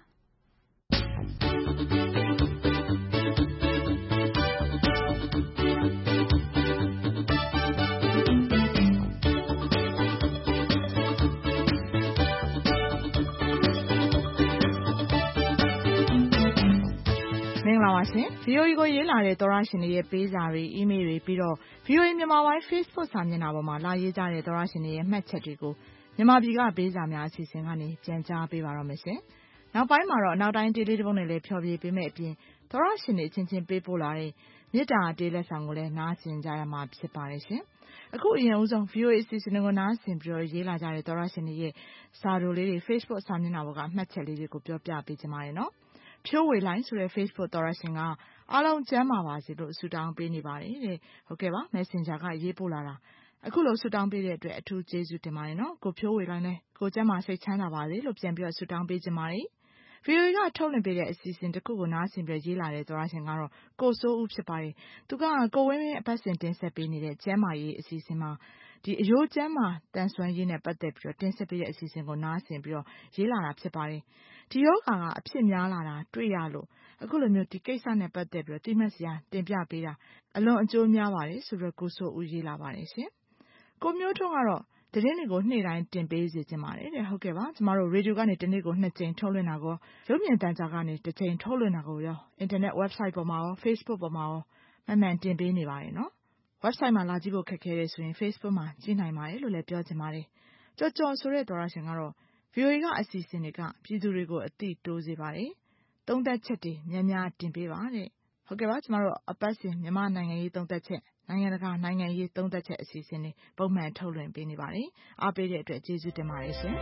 မင်္ဂလာပါရှရှင် VOA ကိုရေးလာတဲ့သောရရှင်တွေရဲ့ပေးစာတွေ email တွေပြီးတော့ VOA မြန်မာပိုင်း Facebook စာမျက်နှာပေါ်မှာလာရေးကြတဲ့သောရရှင်တွေရဲ့မှတ်ချက်တွေကိုမြန်မာပြည်ကပေးစာများအစီအစဉ်ကနေပြန်ကြားပေးပါတော့မယ်ရှင်။နောက်ပိုင်းမှာတော့နောက်တိုင်းတေးလေးတစ်ပုဒ်နဲ့လည်းဖျော်ဖြေပေးမယ့်အပြင်သောရရှင်တွေချင်းချင်းပေးပို့လာတဲ့မေတ္တာတေးလက်ဆောင်ကိုလည်းနားဆင်ကြရမှာဖြစ်ပါတယ်ရှင်။အခုအရင်ဦးဆုံး VOA အစီအစဉ်ကိုနားဆင်ပြီးတော့ရေးလာကြတဲ့သောရရှင်တွေရဲ့စာတို့လေးတွေ Facebook စာမျက်နှာပေါ်ကအမှတ်ချက်လေးတွေကိုပြောပြပေးချင်ပါတယ်နော်။ဖြိုးဝေလိုင်းဆိုတဲ့ Facebook သောရရှင်ကအားလုံးကျမ်းမာပါစေလို့ဆုတောင်းပေးနေပါတယ်တဲ့။ဟုတ်ကဲ့ပါ Messenger ကရေးပို့လာတာ။အခုလိုဆုတောင်းပေးတဲ့အတွက်အထူးကျေးဇူးတင်ပါတယ်နော်။ကိုဖြိုးဝေလိုင်းလည်းကိုကျမ်းမာစိတ်ချမ်းသာပါစေလို့ပြန်ပြီးတော့ဆုတောင်းပေးချင်ပါတယ်။ VOA ကထုတ်လွှင့်ပေးတဲ့အစီအစဉ်တစ်ခုကိုနားဆင်ပြီးရေးလာတဲ့သောရရှင်ကတော့ကိုစိုးဦးဖြစ်ပါတယ်။သူကကိုဝင်းဝင်းအပတ်စဉ်တင်ဆက်ပေးနေတဲ့ကျမ်းမာရေးအစီအစဉ်မှာဒီအယိုးကျမ်းမာတန်ဆွမ်းရေးနဲ့ပတ်သက်ပြီးတော့တင်ဆက်ပေးတဲ့အစီအစဉ်ကိုနားဆင်ပြီးတော့ရေးလာတာဖြစ်ပါတယ်။ဒီယောဂါကအဖြစ်များလာတာတွေ့ရလို့အခုလိုမျိုးဒီကိစ္စနဲ့ပတ်သက်ပြီးတော့တိမှတ်စရာတင်ပြပေးတာအလွန်အကျိုးများပါတယ်ဆိုပြီးတော့ကိုစိုးဦးရေးလာပါတယ်ရှင်။ကိုမျိုးထွန်းကတော့သတင်းတွေကိုနေ့တိုင်းတင်ပေးစေချင်ပါတယ်တဲ့ဟုတ်ကဲ့ပါကျမတို့ရေဒီယိုကနေတနေ့ကို2ကြိမ်ထုတ်လွှင့်တာကိုရုပ်မြင်သံကြားကနေ1ကြိမ်ထုတ်လွှင့်တာကိုရောအင်တာနက် website ပေါ်မှာရော Facebook ပေါ်မှာရောမှန်တင်ပေးနေပါတယ်နော် website မှာလာကြည့်ဖို့ခက်ခဲတယ်ဆိုရင် Facebook မှာကြည့်နိုင်ပါတယ်လို့လည်းပြောချင်ပါတယ်ကြော်ကြော်ဆိုတဲ့သောရရှင်ကတော့ VOA ကအစီအစဉ်တွေကပြည်သူတွေကိုအသိတိုးစေပါတယ်သုံးသက်ချက်တွေများများတင်ပေးပါတဲ့ဟုတ်ကဲ့ပါကျမတို့အပတ်စဉ်မြန်မာနိုင်ငံရေးသုံးသက်ချက်နိုင်ငံတကာနိုင်ငံရေးသုံးသက်ချက်အစီအစဉ်တွေပုံမှန်ထုတ်လွှင့်ပေးနေပါတယ်အားပေးတဲ့အတွက်ကျေးဇူးတင်ပါတယ်ရှင်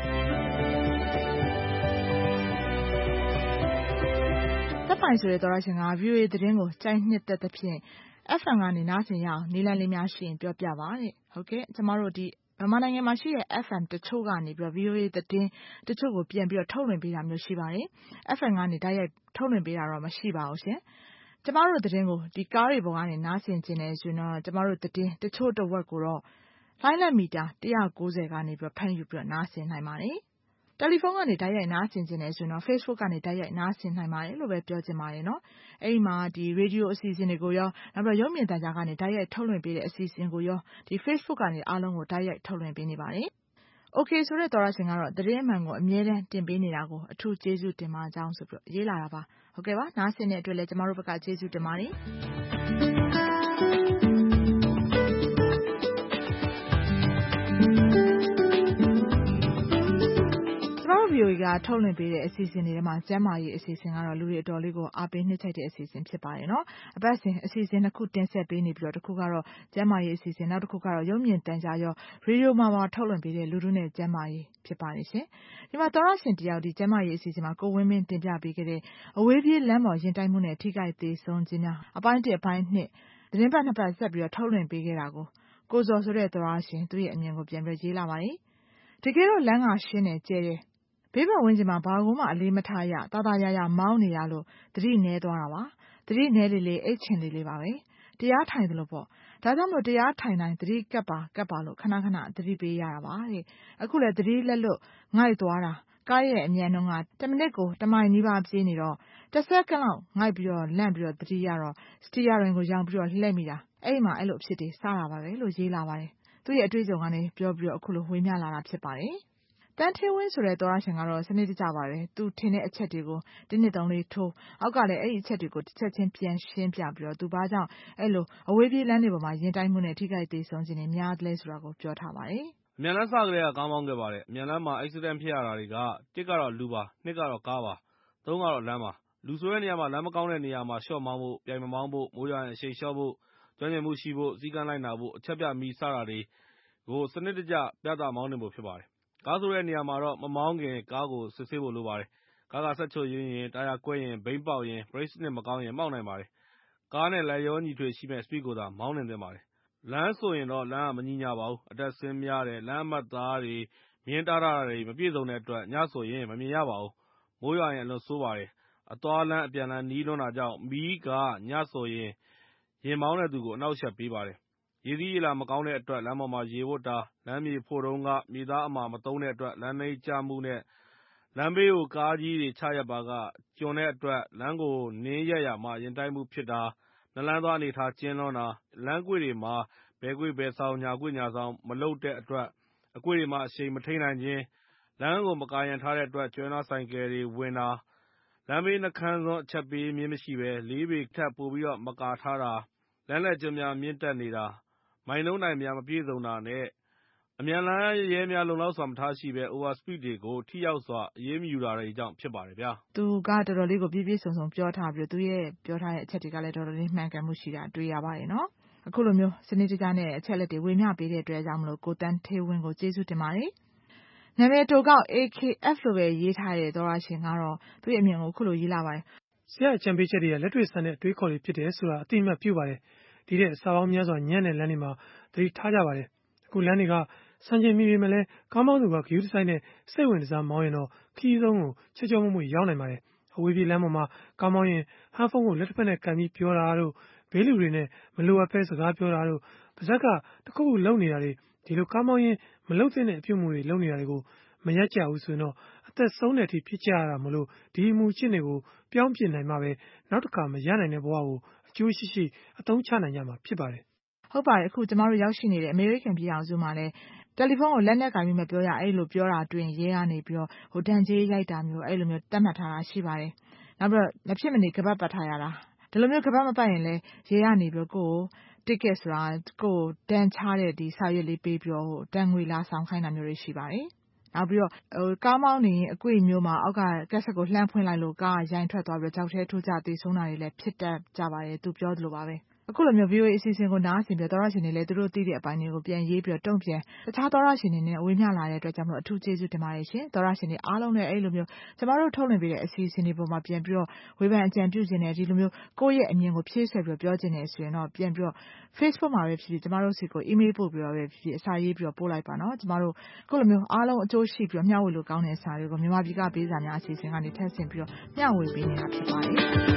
တပ်ပိုင်ဆိုတဲ့သောရရှင်က VOA သတင်းကိုကြိုက်နှစ်သက်သဖြင့် FM ကနေနားဆင်ရအောင်နည်းလမ်းလေးများရှိရင်ပြောပြပါတဲ့ဟုတ်ကဲ့ကျမတို့ဒီမြန်မာနိုင်ငံမှာရှိတဲ့ FM တချို့ကနေပြီးတော့ VOA သတင်းတချို့ကိုပြန်ပြီးတော့ထုတ်လွှင့်ပေးတာမျိုးရှိပါတယ် FM ကနေတိုက်ရိုက်ထုတ်လွှင့်ပေးတာတော့မရှိပါဘူးရှင်ကျမတို့သတင်းကိုဒီကားတွေပေါ်ကနေနားဆင်ခြင်းနဲ့ဆိုရင်တော့ကျမတို့သတင်းတချို့တစ်ဝက်ကိုတော့လိုင်းလက်မီတာ190ကနေပြီးတော့ဖမ်းယူပြီးတော့နားဆင်နိုင်ပါတယ်တယ်လီဖုန်းကနေတိုက်ရိုက်နားဆင်ခြင်းနဲ့ဆိုရင်တော့ Facebook ကနေတိုက်ရိုက်နားဆင်နိုင်ပါတယ်လို့ပဲပြောချင်ပါတယ်နော်အဲ့ဒီမှာဒီရေဒီယိုအစီအစဉ်တွေကိုရောနောက်ပြီးရုပ်မြင်သံကြားကနေတိုက်ရိုက်ထုတ်လွှင့်ပေးတဲ့အစီအစဉ်ကိုရောဒီ Facebook ကနေအားလုံးကိုတိုက်ရိုက်ထုတ်လွှင့်ပေးနေပါတယ်Okay ဆိုတဲ့သောရရှင်ကတော့သတင်းအမှန်ကိုအမြဲတမ်းတင်ပေးနေတာကိုအထူးကျေးဇူးတင်ပါကြောင်းဆိုပြီးရေးလာတာပါဟုတ်ကဲ့ပါနားဆင်တဲ့အတွက်လည်းကျမတို့ဘက်ကကျေးဇူးတင်ပါတယ်VOA ကထုတ်လွှင့်ပေးတဲ့အစီအစဉ်တွေထဲမှာကျမ်းမာရေးအစီအစဉ်ကတော့လူတွေအတော်လေးကိုအားပေးနှိမ့်ချတဲ့အစီအစဉ်ဖြစ်ပါတယ်နော်အပတ်စဉ်အစီအစဉ်တစ်ခုတင်ဆက်ပေးနေပြီးတော့တစ်ခုကတော့ကျမ်းမာရေးအစီအစဉ်နောက်တစ်ခုကတော့ရုပ်မြင်သံကြားရောရေဒီယိုမှာထုတ်လွှင့်ပေးတဲ့လူထုနဲ့ကျမ်းမာရေးဖြစ်ပါတယ်ရှင်ဒီမှာသောရရှင်တယောက်ဒီကျမ်းမာရေးအစီအစဉ်မှာကိုဝင်းမင်းတင်ပြပေးခဲ့တဲ့အဝေးပြေးလမ်းပေါ်ရင်တိုက်မှုနဲ့ထိခိုက်သေးဆုံးခြင်းများအပိုင်း1အပိုင်း2သတင်းပတ်2ပတ်ဆက်ပြီးတော့ထုတ်လွှင့်ပေးခဲ့တာကိုဇော်ဆိုတဲ့သောရရှင်သူ့ရဲ့အမြင်ကိုပြန်ပြီးရေးလာပါတယ်တကယ်တော့လမ်းကရှင်းတယ်ကျဲတယ်ဘေးပတ်ဝန်းကျင်မှာဘာကိုမှအလေးမထားရတာတာရရမောင်းနေရလို့သတိနည်းသွားတာပါသတိနည်းလေအိတ်ချင်လေးပါပဲတရားထိုင်တယ်လို့ပေါ့ဒါကြောင့်မို့တရားထိုင်တိုင်းသတိကပ်ပါလို့ခဏခဏသတိပေးရတာပါတဲ့အခုလည်းသတိလက်လွတ်ငိုက်သွားတာကားရဲ့အမြန်နှုန်းက10မိနစ်ကို1မိုင်နီးပါးပြေးနေတော့10စက္ကန့်လောက်ငိုက်ပြီးတော့လန့်ပြီးတော့သတိရတော့စတီယာရင်ကိုရောင်ပြီးတော့လှည့်မိတာအဲ့မှာအဲ့လိုအဖြစ်တွေစားတာပါပဲလို့ရေးလာပါတယ်သူ့ရဲ့အတွေ့အကြုံကနေပြောပြီးတော့အခုလိုဝေမျှလာတာဖြစ်ပါတယ်တန်းထေးဝင်းဆိုတဲ့သောရရှင်ကတော့စနစ်တကျပါတယ်သူထင်တဲ့အချက်တွေကို1 2 3 4ထိုးအောက်ကလည်းအဲ့ဒီအချက်တွေကိုတစ်ချက်ချင်းပြန်ရှင်းပြပြီးတော့သူဘာကြောင့်အဲ့လိုအဝေးပြေးလမ်းတွေပေါ်မှာရင်တိုက်မှုနဲ့ထိခိုက်သေးဆုံးခြင်းတွေများတယ်ဆိုတာကိုပြောထားပါတယ်အမြန်လမ်းစကလေးကကားမောင်းခဲ့ပါတယ်အမြန်လမ်းမှာ accident ဖြစ်ရတာတွေက1ကတော့လူပါ2ကတော့ကားပါ3ကတော့လမ်းပါလူဆိုတဲ့နေရာမှာလမ်းမကောင်းတဲ့နေရာမှာရှော့မောင်းဖို့ပြိုင်မမောင်းဖို့မိုးရွာရင်အရှိန်လျှော့ဖို့ကျွမ်းကျင်မှုရှိဖို့စည်းကမ်းလိုက်နာဖို့အချက်ပြမီစတာတွေကိုစနစ်တကျပြသမောင်းနေဖို့ဖြစ်ပါတယ်ကားဆိုတဲ့နေရာမှာတော့မမောင်းခင်ကားကိုစစ်ဆေးဖို့လိုပါတယ်ကားကဆက်ချို့ရင်းရင်တာယာကွဲရင်ဘိန်းပေါက်ရင် brake စနစ်မကောင်းရင်မှောက်နိုင်ပါတယ်ကားနဲ့လိုက်လျောညီထွေရှိမဲ့ speed ကိုသာမောင်းနေသင့်ပါတယ်လမ်းဆိုရင်တော့လမ်းကမညီညာပါဘူးအတက်ဆင်းများတယ်လမ်းအမှတ်သားတွေမြင်းတားတာတွေမပြည့်စုံတဲ့အတွက်ညဆိုရင်မမြင်ရပါဘူးမိုးရွာရင်အလွန်ဆိုးပါတယ်အသွားလမ်းအပြန်လမ်းနီးလွန်းတာကြောင့်မီးကညဆိုရင်ရင်မောင်းတဲ့သူကိုအနှောက်အယှက်ပေးပါတယ်ရေစီးရေလာမကောင်းတဲ့အတွက်လမ်းပေါ်မှာရေဝတ်တာလမ်းမြေဖို့တုံးကမြေသားအမှာမသုံးတဲ့အတွက်လမ်းနှိမ့်ကျမှုနဲ့လမ်းဘေးကိုကားကြီးတွေချရပ်ပါကကျွံတဲ့အတွက်လမ်းကိုနင်းရက်ရာမှာရင်တိုက်မှုဖြစ်တာနလန်းသွားအနေထားကျဉ်းလွန်းတာလမ်းကွေ့တွေမှာဘယ်ကွေ့ဘယ်ဆောင်ညာကွေ့ညာဆောင်မလုပ်တဲ့အတွက်အကွေ့တွေမှာအရှိန်မထိန်းနိုင်ခြင်းလမ်းကိုမကာရံထားတဲ့အတွက်ကျွဲနွားဆိုင်ကယ်တွေဝင်တာလမ်းဘေးနှခမ်းစွန်းအချက်ပေးမြင့်မရှိဘဲ4 ပေထက်ပိုပြီးတော့မကာထားတာလမ်းလက်ကျွန်းများမြင့်တက်နေတာမိုင်နှုန်းတိုင်များမပြည့်စုံတာနဲ့အမြန်လမ်းရဲများလုံလောက်စွာမထားရှိဘဲ Overspeed တွေကိုထိရောက်စွာအရေးမယူတာတွေကြောင့်ဖြစ်ပါတယ်ဗျာသူကတော်တော်လေးကိုပြည့်ပြည့်စုံစုံပြောထားပြီးသူရဲ့ပြောထားတဲ့အချက်တွေကလည်းတော်တော်လေးမှန်ကန်မှုရှိတာတွေ့ရပါတယ်နော်အခုလိုမျိုးစနစ်တကျနဲ့အချက်လက်တွေဝေမျှပေးတဲ့အတွက်ကြောင့်မလို့ကိုတန်းထေးဝင်းကိုကျေးဇူးတင်ပါတယ်နာမည်တိုကောက် AKF လို့ပဲရေးထားတဲ့သောရရှင်ကတော့သူ့ရဲ့အမြင်ကိုအခုလိုရေးလာပါတယ်ဆရာအကြံပေးချက်တွေကလက်တွေ့ဆန်တဲ့အတွေးခေါ်တွေဖြစ်တယ်ဆိုတာအတိအမှတ်ပြုပါတယ်ဒီတဲ့အစာပေါင်းများစွာညံ့တဲ့လမ်းတွေမှာသတိထားကြပါတယ်အခုလမ်းတွေကစံချိန်မိပေမဲ့လည်းကားမောင်းသူကဂယူးဆိုင်နဲ့စိတ်ဝင်စားမောင်းရင်တော့ခီးဆုံးကိုချေချောမွေ့ရောက်နိုင်ပါတယ်အဝေးပြေးလမ်းပေါ်မှာကားမောင်းရင်ဟန်းဖုန်းကိုလက်တစ်ဖက်နဲ့ကန်ပြီးပြောတာတို့ဘေးလူတွေနဲ့မလိုအပ်ပဲစကားပြောတာတို့ပါဇက်ကတခုခုလုံနေတာတွေဒီလိုကားမောင်းရင်မလုံသင့်တဲ့အပြုအမူတွေလုံနေတာတွေကိုမရက်ကြဘူးဆိုရင်တော့အသက်ဆုံးတဲ့အထိဖြစ်ကြရတာမလို့ဒီအမှုချင်းတွေကိုပြောင်းပြင်နိုင်မှပဲနောက်တစ်ခါမရနိုင်တဲ့ဘဝကိုအကျိုးရှိရှိအသုံးချနိုင်ကြမှာဖြစ်ပါတယ်ဟုတ်ပါတယ်အခုကျမတို့ရောက်ရှိနေတဲ့အမေရိကန်ပြည်ထောင်စုမှာလည်းတယ်လီဖုန်းကိုလက်နဲ့ကင်ပြီးမပြောရအဲ့လိုပြောတာအတွင်းရဲကနေပြီးတော့ဟိုတန်ကြီးရိုက်တာမျိုးအဲ့လိုမျိုးတတ်မှတ်ထားတာရှိပါတယ်နောက်ပြီးတော့မဖြစ်မနေကပတ်ပတ်ထားရတာဒီလိုမျိုးကပတ်မပတ်ရင်လည်းရဲကနေပြီးတော့ကိုယ်ticket ဆိုတာကိုတန်ချတဲ့ဒီစာရွက်လေးပေးပြီးတော့ဟိုတန်ငွေလာဆောင်ခိုင်းတာမျိုးတွေရှိပါတယ်နောက်ပြီးတော့ကားမောင်းနေအကွေ့မျိုးမှာအောက်ကကက်ဆက်ကိုလှမ်းဖွင့်လိုက်လို့ကားရိုင်းထွက်သွားပြီးတော့ကြောက်ထဲထိုးကြသေဆုံးတာတွေလည်းဖြစ်တတ်ကြပါတယ်သူပြောသလိုပါပဲအခုလိုမျိုး VOA အစီအစဉ်ကိုနားဆင်ပြီးသောရရှင်တွေလည်းသူတို့သိတဲ့အပိုင်းတွေကိုပြန်ရေးပြီးတော့တုံ့ပြန်တခြားသောရရှင်တွေနဲ့ဝေမျှလာတဲ့အတွက်ကြောင့်မလို့အထူးကျေးဇူးတင်ပါတယ်ရှင်သောရရှင်တွေအားလုံးနဲ့အဲ့လိုမျိုးကျမတို့ထုတ်လွှင့်ပေးတဲ့အစီအစဉ်တွေပေါ်မှာပြန်ပြီးတော့ဝေဖန်အကြံပြုခြင်းနဲ့ဒီလိုမျိုးကိုယ့်ရဲ့အမြင်ကိုဖြည့်ဆွဲပြီးတော့ပြောခြင်းနဲ့ဆိုရင်တော့ပြန်ပြီးတော့ Facebook မှာပဲဖြစ်ဖြစ်ကျမတို့စီကို email ပို့ပြီးတော့ပဲဖြစ်ဖြစ်အစာရေးပြီးတော့ပို့လိုက်ပါနော်ကျမတို့အခုလိုမျိုးအားလုံးအကျိုးရှိပြီးတော့မျှဝေလို့ကောင်းတဲ့စာတွေကိုမြန်မာပြည်ကပေးစာများအစီအစဉ်ကနေထပ်ဆင့်ပြီးတော့မျှဝေပေးနေတာဖြစ်ပါတယ်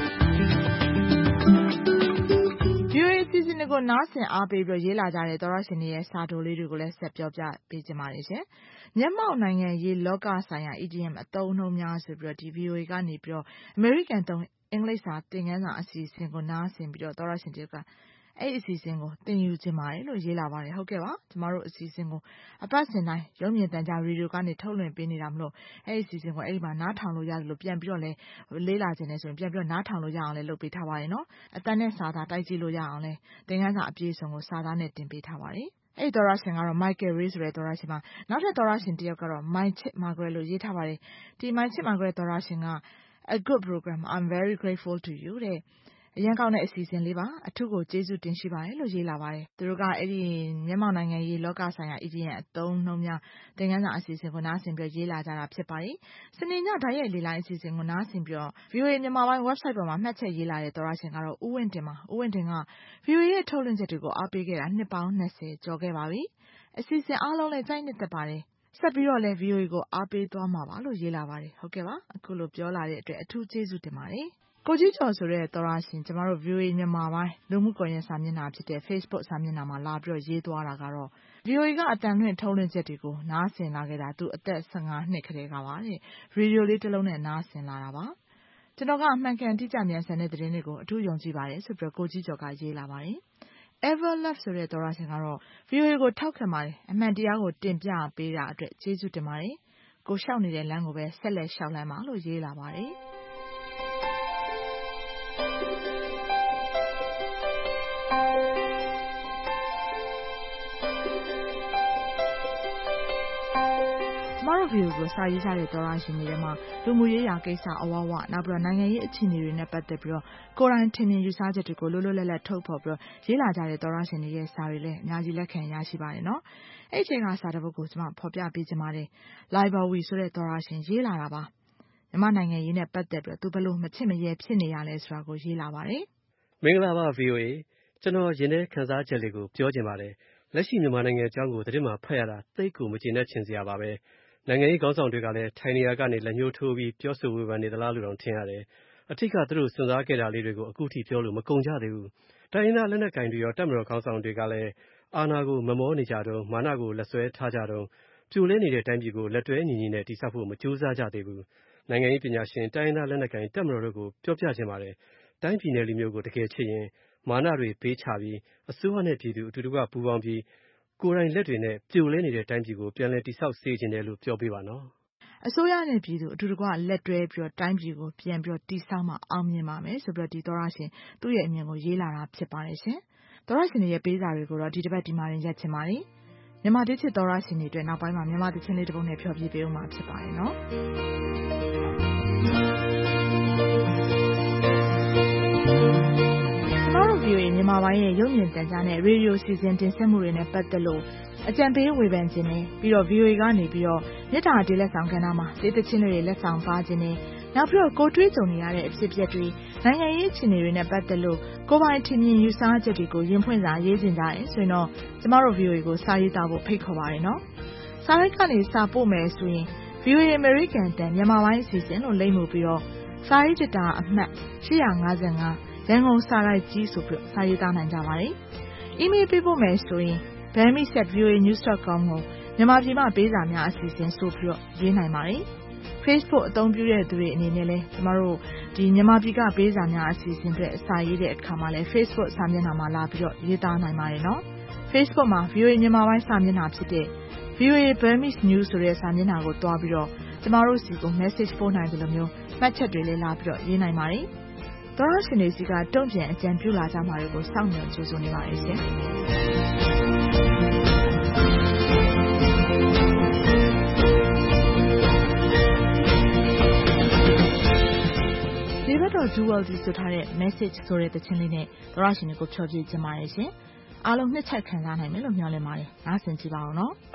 VOA အစီအစဉ်ကိုနားဆင်အားပေးပြီးရေးလာကြတဲ့သောရရှင်တွေရဲ့စာတိုလေးတွေကိုလည်းဆက်ပြောပြပေးကြပါရစေ။မျက်မှောက်နိုင်ငံရေးလောကဆိုင်ရာ EDM အသုံးအနှုန်းများဆိုပြီးတော့ဒီ VOA ကနေပြီးတော့ American သုံးအင်္ဂလိပ်စာသင်ခန်းစာအစီအစဉ်ကိုနားဆင်ပြီးတော့သောရရှင်တွေကအဲ့ဒီအစီအစဉ်ကိုသင်ယူခြင်းပါတယ်လို့ရေးလာပါတယ်ဟုတ်ကဲ့ပါကျမတို့အစီအစဉ်ကိုအပတ်စဉ်တိုင်းရုံမြင့်တန်ကြားရေဒီယိုကနေထုတ်လွှင့်ပေးနေတာမလို့အဲ့ဒီအစီအစဉ်ကိုအဲ့ဒီမှာနားထောင်လို့ရတယ်လို့ပြန်ပြီးတော့လည်းလေးလာခြင်းနဲ့ဆိုရင်ပြန်ပြီးတော့နားထောင်လို့ရအောင်လည်းလုပ်ပေးထားပါတယ်နော်အတန်းနဲ့စာသားတိုက်ကြည့်လို့ရအောင်လည်းသင်ခန်းစာအပြည့်အစုံကိုစာသားနဲ့တင်ပေးထားပါတယ်အဲ့သောရရှင်ကတော့ Michael Ray ဆိုတဲ့သောရရှင်ပါနောက်ထပ်သောရရှင်တစ်ယောက်ကတော့ My Chip Margaret လို့ရေးထားပါတယ်ဒီ My Chip Margaret သောရရှင်က A good program I'm very grateful to you တဲ့အရင်ကောင်းတဲ့အစီအစဉ်လေးပါအထူးကိုကျေးဇူးတင်ရှိပါတယ်လို့ရေးလာပါတယ်သူတို့ကအဲ့ဒီမျက်မှောက်နိုင်ငံရေးလောကဆိုင်ရာ EDM အသုံးနှုန်းများသင်ခန်းစာအစီအစဉ်ကိုနားဆင်ပြီးရေးလာကြတာဖြစ်ပါတယ်စနေညဓာတ်ရိုက်လေလိုင်းအစီအစဉ်ကိုနားဆင်ပြီးတော့ VOA မြန်မာပိုင်း website ပေါ်မှာမှတ်ချက်ရေးလာတဲ့သောရရှင်ကတော့ဦးဝင်းတင်ပါဦးဝင်းတင်က VOA ရဲ့ထုတ်လွှင့်ချက်တွေကိုအားပေးခဲ့တာနှစ်ပေါင်း20ကျော်ခဲ့ပါပြီအစီအစဉ်အားလုံးလည်းကြိုက်နှစ်သက်ပါတယ်ဆက်ပြီးတော့လည်း VOA ကိုအားပေးသွားမှာပါလို့ရေးလာပါတယ်ဟုတ်ကဲ့ပါအခုလိုပြောလာတဲ့အတွက်အထူးကျေးဇူးတင်ပါတယ်ကိုကြီးကျော်ဆိုတဲ့သောရရှင်ကျမတို့ VOA မြန်မာပိုင်းလူမှုကွန်ရက်စာမျက်နှာဖြစ်တဲ့ Facebook စာမျက်နှာမှာလာပြီးတော့ရေးသွားတာကတော့ VOA ကအတန်လွှင့်ထုတ်လွှင့်ချက်တွေကိုနားဆင်လာခဲ့တာသူအသက်15နှစ်ခရေကပါတဲ့ရေဒီယိုလေးတစ်လုံးနဲ့နားဆင်လာတာပါကျွန်တော်ကအမှန်ကန်တိကျမြန်ဆန်တဲ့သတင်းတွေကိုအထူးယုံကြည်ပါတယ်ဆိုပြီးတော့ကိုကြီးကျော်ကရေးလာပါတယ်Ever Love ဆိုတဲ့သောရရှင်ကတော့ VOA ကိုထောက်ခံပါတယ်အမှန်တရားကိုတင်ပြပေးတာအတွက်ကျေးဇူးတင်ပါတယ်ကိုလျှောက်နေတဲ့လမ်းကိုပဲဆက်လက်လျှောက်လမ်းပါလို့ရေးလာပါတယ်ကျမတို့ video ကိုစာရေးထားတဲ့သောရရှင်တွေထဲမှာလူမှုရေးရာကိစ္စအဝဝနောက်ပြီးတော့နိုင်ငံရေးအခြေအနေတွေနဲ့ပတ်သက်ပြီးတော့ကိုယ်တိုင်ထင်မြင်ယူဆချက်တွေကိုလွတ်လွတ်လပ်လပ်ထုတ်ဖော်ပြီးတော့ရေးလာကြတဲ့သောရရှင်တွေရဲ့စာတွေလည်းအများကြီးလက်ခံရရှိပါတယ်နော်အဲ့ဒီအချိန်ကစာတစ်ပုဒ်ကိုကျမဖော်ပြပေးခြင်းပါတယ် Library ဆိုတဲ့သောရရှင်ရေးလာတာပါမြန်မာနိုင်ငံရေးနဲ့ပတ်သက်ပြီးတော့သူဘလို့မချစ်မရဲဖြစ်နေရလဲဆိုတာကိုရေးလာပါတယ်မင်္ဂလာပါ VOA ကျွန်တော်ရင်ထဲခန်းစားချက်လေးကိုပြောချင်ပါတယ်လက်ရှိမြန်မာနိုင်ငံအကြောင်းကိုသတင်းမှာဖတ်ရတာသိကိုမကျေနပ်ချင်စရာပါပဲနိုင်ငံရေးခေါင်းဆောင်တွေကလည်းထိုင်နေရာကနေလက်ညှိုးထိုးပြီးပြောဆိုဝေဖန်နေသလားလို့တောင်ထင်ရတယ်အထက်ကသူတို့စွန့်စားခဲ့တာလေးတွေကိုအခုထိပြောလို့မကုန်ကြသေးဘူးတိုင်းရင်းသားလက်နက်ကင်တွေရောတပ်မတော်ခေါင်းဆောင်တွေကလည်းအာဏာကိုမမောနေကြတော့မာနကိုလက်ဆွဲထားကြတော့ပြိုလဲနေတဲ့တိုင်းပြည်ကိုလက်တွဲညီညီနဲ့တိစောက်ဖို့မကြိုးစားကြသေးဘူးနိုင်ငံရေးပညာရှင်တိုင်းရင်းသားလက်နက်ကင်တပ်မတော်တို့ကိုပြောပြချင်ပါတယ်တိုင်းပြည်နယ်လူမျိုးကိုတကယ်ချစ်ရင်မာနတွေပေးချပြီးအစိုးရနဲ့ပြည်သူအတူတူကပူးပေါင်းပြီးကိုယ်တိုင်လက်တွေနဲ့ပြိုလဲနေတဲ့တိုင်းပြည်ကိုပြန်လည်တိစောက်စေခြင်းတယ်လို့ပြောပေးပါနော်အစိုးရနဲ့ပြည်သူအတူတကွလက်တွဲပြီးတိုင်းပြည်ကိုပြန်ပြီးတည်ဆောက်မှအောင်မြင်ပါမယ်ဆိုပြီးဒီသောရရှင်သူ့ရဲ့အမြင်ကိုရေးလာတာဖြစ်ပါတယ်ရှင်။သောရရှင်ရဲ့ပေးစာတွေကိုတော့ဒီတစ်ပတ်ဒီမှာရက်ချင်ပါတယ်။မြန်မာတစ်ချစ်သောရရှင်တွေအတွက်နောက်ပိုင်းမှာမြန်မာတစ်ချင်းလေးတစ်ပုဒ်နဲ့ဖျော်ဖြေပေးဦးမှာဖြစ်ပါတယ်နော်။ကျွန်တော်တို့ VOA မြန်မာပိုင်းရဲ့ရုပ်မြင်သံကြားနဲ့ရေဒီယိုစီစဉ်တင်ဆက်မှုတွေနဲ့ပတ်သက်လို့အကြံပေးဝေဖန်ခြင်းနဲ့ပြီးတော့ VOA ကနေပြီးတော့မြစ်တာတေးလက်ဆောင်ကဏ္ဍမှာတေးသချင်းတွေလက်ဆောင်ပါခြင်းနဲ့နောက်ပြီးတော့ကိုတွေးကြုံနေရတဲ့အဖြစ်အပျက်တွေနိုင်ငံရေးအခြေအနေတွေနဲ့ပတ်သက်လို့ကိုပိုင်ထင်မြင်ယူဆချက်တွေကိုရင်ဖွင့်စာရေးခြင်းကြတယ်ဆိုရင်တော့ကျမတို့ VOA ကိုစာရေးသားဖို့ဖိတ်ခေါ်ပါတယ်နော်။စာရိုက်ကနေစာပို့မယ်ဆိုရင် VOA American တန်မြန်မာပိုင်းအစီအစဉ်လို့လိမ့်မှုပြီးတော့စာရေးကြတာအမှတ်855ရန်ကုန်စာရိုက်ကြီးဆိုပြီးစာရေးသားနိုင်ကြပါတယ်။ email ပေးဖို့မယ်ဆိုရင်bami@voanews.com ကိုမြန်မာပြည်မှာပေးစာများအစီအစဉ်ဆိုပြီးရေးနိုင်ပါတယ်။ Facebook အသုံးပြုတဲ့သူတွေအနေနဲ့လည်းကျမတို့ဒီမြန်မာပြည်ကပေးစာများအစီအစဉ်တွေအစာရေးတဲ့အခါမှာလည်း Facebook စာမျက်နှာမှာလာပြီးတော့ရေးသားနိုင်ပါတယ်နော်။ Facebook မှာ VOA မြန်မာပိုင်းစာမျက်နှာဖြစ်တဲ့ VOA Burmese News ဆိုတဲ့စာမျက်နှာကိုတွားပြီးတော့ကျမတို့စီကို message ပို့နိုင်တယ်လို့မျိုးမှတ်ချက်တွေလည်းလာပြီးတော့ရေးနိုင်ပါတယ်။သောရရှင်တွေစီကတုံ့ပြန်အကြံပြုလာကြမှာတွေကိုစောင့်မျှော်ကြိုးဆိုနေပါတယ်ရှင်။ဒီဘက်တော့ Jewel ဒီဆိုထားတဲ့ message ဆိုတဲ့တခြင်းလေးနဲ့သောရရှင်တွေကိုဖြောပြခြင်းပါတယ်ရှင်။အားလုံးနှစ်ချက်ခံစားနိုင်မယ်လို့မျှော်လင့်ပါတယ်။နားဆင်ကြည့်ပါဦးနော်။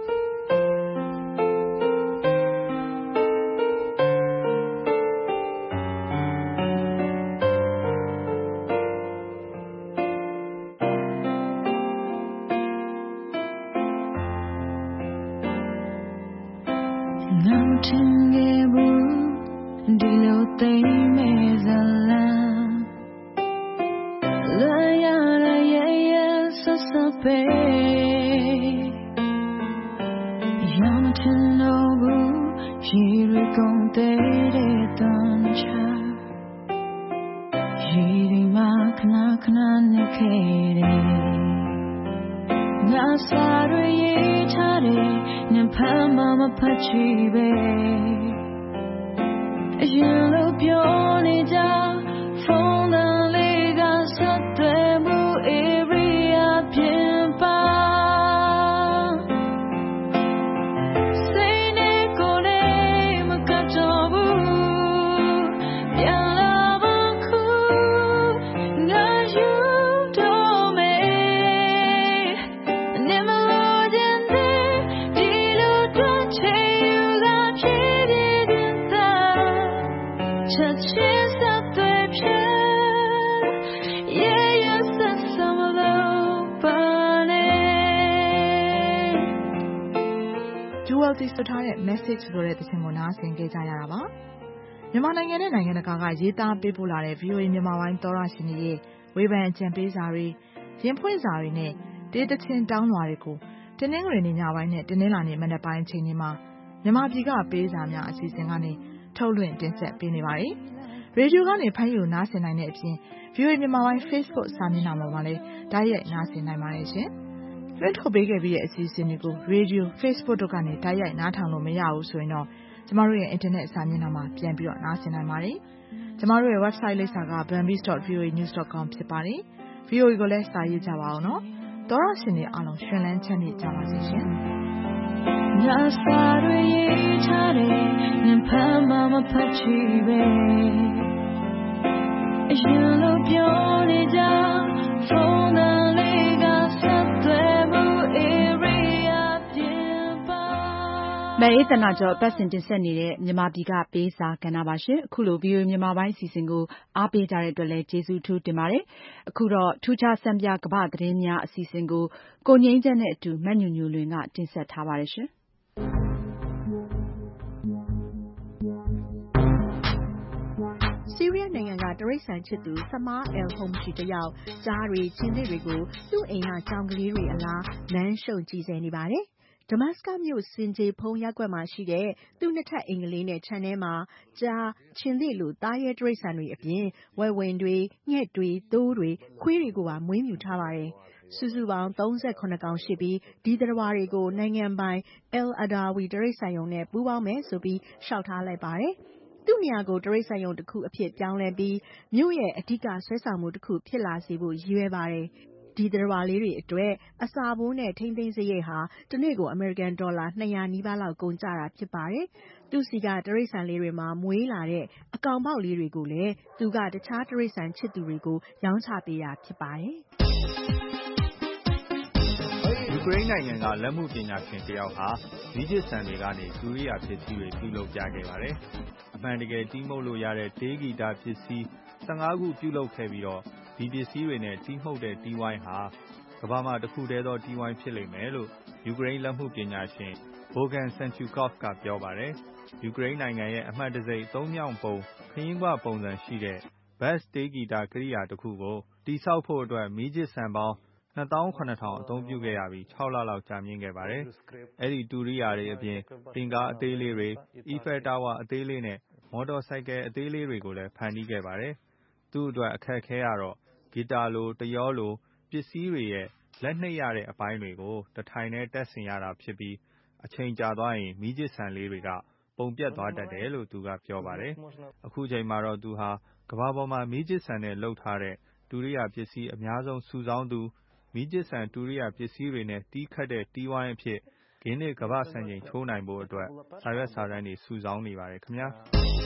ဆိုထားတဲ့ message ဆိုတဲ့တခြင်းကိုနားဆင်ကြရတာပါမြန်မာနိုင်ငံနဲ့နိုင်ငံတကာကရေးသားပေးပို့လာတဲ့ VOA မြန်မာပိုင်းသောရရှင်တွေရဲ့ဝေဖန်အကြံပေးစာတွေရင်ဖွင့်စာတွေနဲ့တေးတခြင်းတောင်းလွှာတွေကိုတင်းနှင်းငွေညပိုင်းနဲ့တင်းနှင်းလာနေမနက်ပိုင်းအချိန်တွေမှာမြန်မာပြည်ကပေးစာများအစီအစဉ်ကနေထုတ်လွှင့်တင်ဆက်ပေးနေပါတယ်ရေဒီယိုကနေဖမ်းယူနားဆင်နိုင်တဲ့အပြင် VOA မြန်မာပိုင်း Facebook စာမျက်နှာပေါ်မှာလည်းတိုက်ရိုက်နားဆင်နိုင်ပါတယ်ရှင်လွှင့်ထုတ်ပေးခဲ့ပြီးတဲ့အစီအစဉ်တွေကို Radio Facebook တို့ကနေတိုက်ရိုက်နားထောင်လို့မရဘူးဆိုရင်တော့ကျမတို့ရဲ့ internet စာမျက်နှာမှာပြန်ပြီးတော့နားဆင်နိုင်ပါတယ်။ကျမတို့ရဲ့ website လိပ်စာက bambis.voanews.com ဖြစ်ပါတယ်။ VOA ကိုလည်းစာရေးကြပါအောင်နော်။သောရရှင်တွေအားလုံးရှင်လန်းချမ်းမြေ့ကြပါစေရှင်။ညစာတွေရေးထားတဲ့ညဖမ်းမှမဖတ်ချီပဲအရင်လိုပြောနေကြဖုန်းသားလေးကဆက်သွယ်မှု area ပြင်ပါမဲအေးတနာကျော်ပတ်စင်တင်ဆက်နေတဲ့မြန်မာပြည်ကပေးစာကဏ္ဍပါရှင်အခုလို VOA မြန်မာပိုင်းအစီအစဉ်ကိုအားပေးကြတဲ့အတွက်လည်းကျေးဇူးထူးတင်ပါတယ်အခုတော့ထူးခြားစံပြကမ္ဘာသတင်းများအစီအစဉ်ကိုကိုငိမ့်ချက်နဲ့အတူမတ်ညူညူလွင်ကတင်ဆက်ထားပါတယ်ရှင်ဆီးရီးယားနိုင်ငံကတရိတ်ဆန်ချစ်သူဆမားအယ်ဟုမ်ရှိတယောက်ကြားတွေချင်းတွေကိုသူ့အိမ်ကကြောင်ကလေးတွေအလားလမ်းရှုံကြည်စဲနေပါတယ်ဒမတ်စကတ်မြို့စင်ကြေဖုံးရပ်ကွက်မှာရှိတဲ့သူ့နှစ်ထပ်အိမ်ကလေးနဲ့ခြံထဲမှာကြား၊ခြင်္သေ့လိုသားရဲတိရစ္ဆာန်တွေအပြင်ဝက်ဝံတွေ၊ငှက်တွေ၊သိုးတွေ၊ခွေးတွေကိုပါမွေးမြူထားပါတယ်။စုစုပေါင်း37ကောင်ရှိပြီးဒီသတ္တဝါတွေကိုနိုင်ငံပိုင် El Adawi တိရစ္ဆာန်ရုံနဲ့ပူးပေါင်းမယ်ဆိုပြီးလျှောက်ထားလိုက်ပါတယ်။သူ့နေရာကိုတိရစ္ဆာန်ရုံတစ်ခုအဖြစ်ပြောင်းလဲပြီးမြို့ရဲ့အဓိကဆွဲဆောင်မှုတစ်ခုဖြစ်လာစေဖို့ရည်ရွယ်ပါတယ်။ဒီသတ္တဝါလေးတွေအတွက်အစာပိုးနဲ့ထိန်းသိမ်းစရိတ်ဟာတစ်နေ့ကိုအမေရိကန်ဒေါ်လာ200နီးပါးလောက်ကုန်ကျတာဖြစ်ပါတယ်။သူ့စီကတိရစ္ဆာန်လေးတွေမှာမွေးလာတဲ့အကောင်ပေါက်လေးတွေကိုလည်းသူကတခြားတိရစ္ဆာန်ချစ်သူတွေကိုရောင်းချပေးတာဖြစ်ပါတယ်။ယူကရိန်းနိုင်ငံကလက်မှုပညာရှင်တစ်ယောက်ဟာမီးကျစ်ဆန်တွေကနေတူရိယာပစ္စည်းတွေပြုလုပ်ပြခဲ့ပါတယ်။အမှန်တကယ်တီးမှုတ်လို့ရတဲ့တေးဂီတာပစ္စည်း15ခုပြုလုပ်ခဲ့ပြီးတော့ဒီပစ္စည်းတွေနဲ့တီးမှုတ်တဲ့တီးဝိုင်းဟာကမ္ဘာမှာတစ်ခုတည်းသောတီးဝိုင်းဖြစ်လိမ့်မယ်လို့ယူကရိန်းလက်မှုပညာရှင် Bogdan Senchukov ကပြောပါတယ်။ယူကရိန်းနိုင်ငံရဲ့အမှတ်တံဆိပ်3မြောက်ပုံခရင်ကွပုံစံရှိတဲ့ Bass တေးဂီတာကိရိယာတစ်ခုကိုတိဆောက်ဖို့အတွက်မီးကျစ်ဆန်ပေါင်း27,000အသုံးပြုခဲ့ရပြီး6လလောက်ကြာမြင့်ခဲ့ပါတယ်။အဲဒီတူရိယာတွေအပြင်တင်ကားအသေးလေးတွေ၊အီဖယ်တာဝါအသေးလေးနဲ့မော်တော်ဆိုင်ကယ်အသေးလေးတွေကိုလည်းဖန်တီးခဲ့ပါတယ်။သူ့အတွက်အခက်အခဲကတော့ဂီတာလိုတယောလိုပစ္စည်းတွေရဲ့လက်နှိပ်ရတဲ့အပိုင်းတွေကိုတထိုင်နဲ့တက်ဆင်ရတာဖြစ်ပြီးအချိန်ကြာသွားရင်မီးကျစ်ဆန်လေးတွေကပုံပြတ်သွားတတ်တယ်လို့သူကပြောပါတယ်။အခုချိန်မှာတော့သူဟာကမ္ဘာပေါ်မှာမီးကျစ်ဆန်နဲ့လုပ်ထားတဲ့တူရိယာပစ္စည်းအများဆုံးစုဆောင်းသူမီးကျစ်ဆန်တူရိယာပစ္စည်းတွေနဲ့တီးခတ်တဲ့တီးဝိုင်းအဖြစ်ဂင်းနစ်ကမ္ဘာ့စံချိန်ချိုးနိုင်ဖို့အတွက်စာရွက်စာတမ်းတွေစုဆောင်းနေပါတယ်ခင်ဗျာ။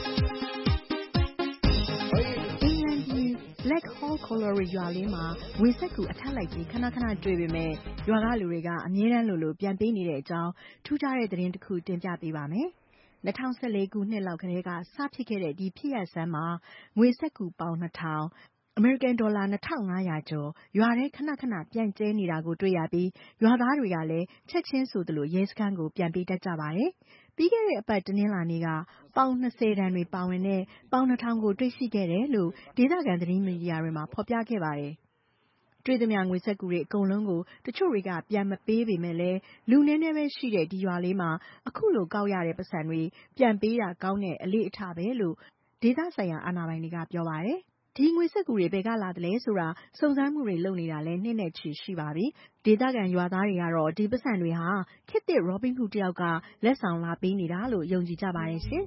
Black Hole Colliery ရွာလေးမှာငွေစက္ကူအထက်လိုက်ကြီးခဏခဏတွေ့ပေမဲ့ရွာကလူတွေကအမြဲတမ်းလိုပြန်ပေးနေတဲ့အကြောင်းထူးခြားတဲ့သတင်းတစ်ခုတင်ပြပေးပါမယ်။2014ခုနှစ်လောက်ကတည်းကစဖြစ်ခဲ့တဲ့ဒီဖြစ်ရပ်ဆန်းမှာငွေစက္ကူပေါင်း2000အမေရိကန်ဒေါ်လာ2500ကျော်ရွာထဲခဏခဏပြန့်ကျဲနေတာကိုတွေ့ရပြီးရွာသားတွေကလည်းချက်ချင်းဆိုသလိုရဲစခန်းကိုပြန်ပေးတတ်ကြပါတယ်။ပြီးခဲ့တဲ့အပတ်တနင်္လာနေ့ကပေါင်20တန်တွေပါဝင်တဲ့ပေါင်2000ကိုတွေ့ရှိခဲ့တယ်လို့ဒေသခံသတင်းမီဒီယာတွေမှာဖော်ပြခဲ့ပါတယ်။တွေ့သမျှငွေစက္ကူတွေအကုန်လုံးကိုတချို့တွေကပြန်မပေးပေမဲ့လည်းလူနည်းနည်းပဲရှိတဲ့ဒီရွာလေးမှာအခုလိုကောက်ရတဲ့ပတ်စံတွေပြန်ပေးတာကောင်းတဲ့အလေ့အထပဲလို့ဒေသဆိုင်ရာအာဏာပိုင်တွေကပြောပါတယ်။ဒီငွေစက္ကူတွေဘယ်ကလာတယ်လဲဆိုတာစုံစမ်းမှုတွေလုပ်နေတာလည်းနှစ်နဲ့ချီရှိပါပြီ။ဒေသခံရွာသားတွေကတော့ဒီပတ်စံတွေဟာခေတ်သစ် Robin Hood တယောက်ကလက်ဆောင်လာပေးနေတာလို့ယုံကြည်ကြပါတယ်ရှင်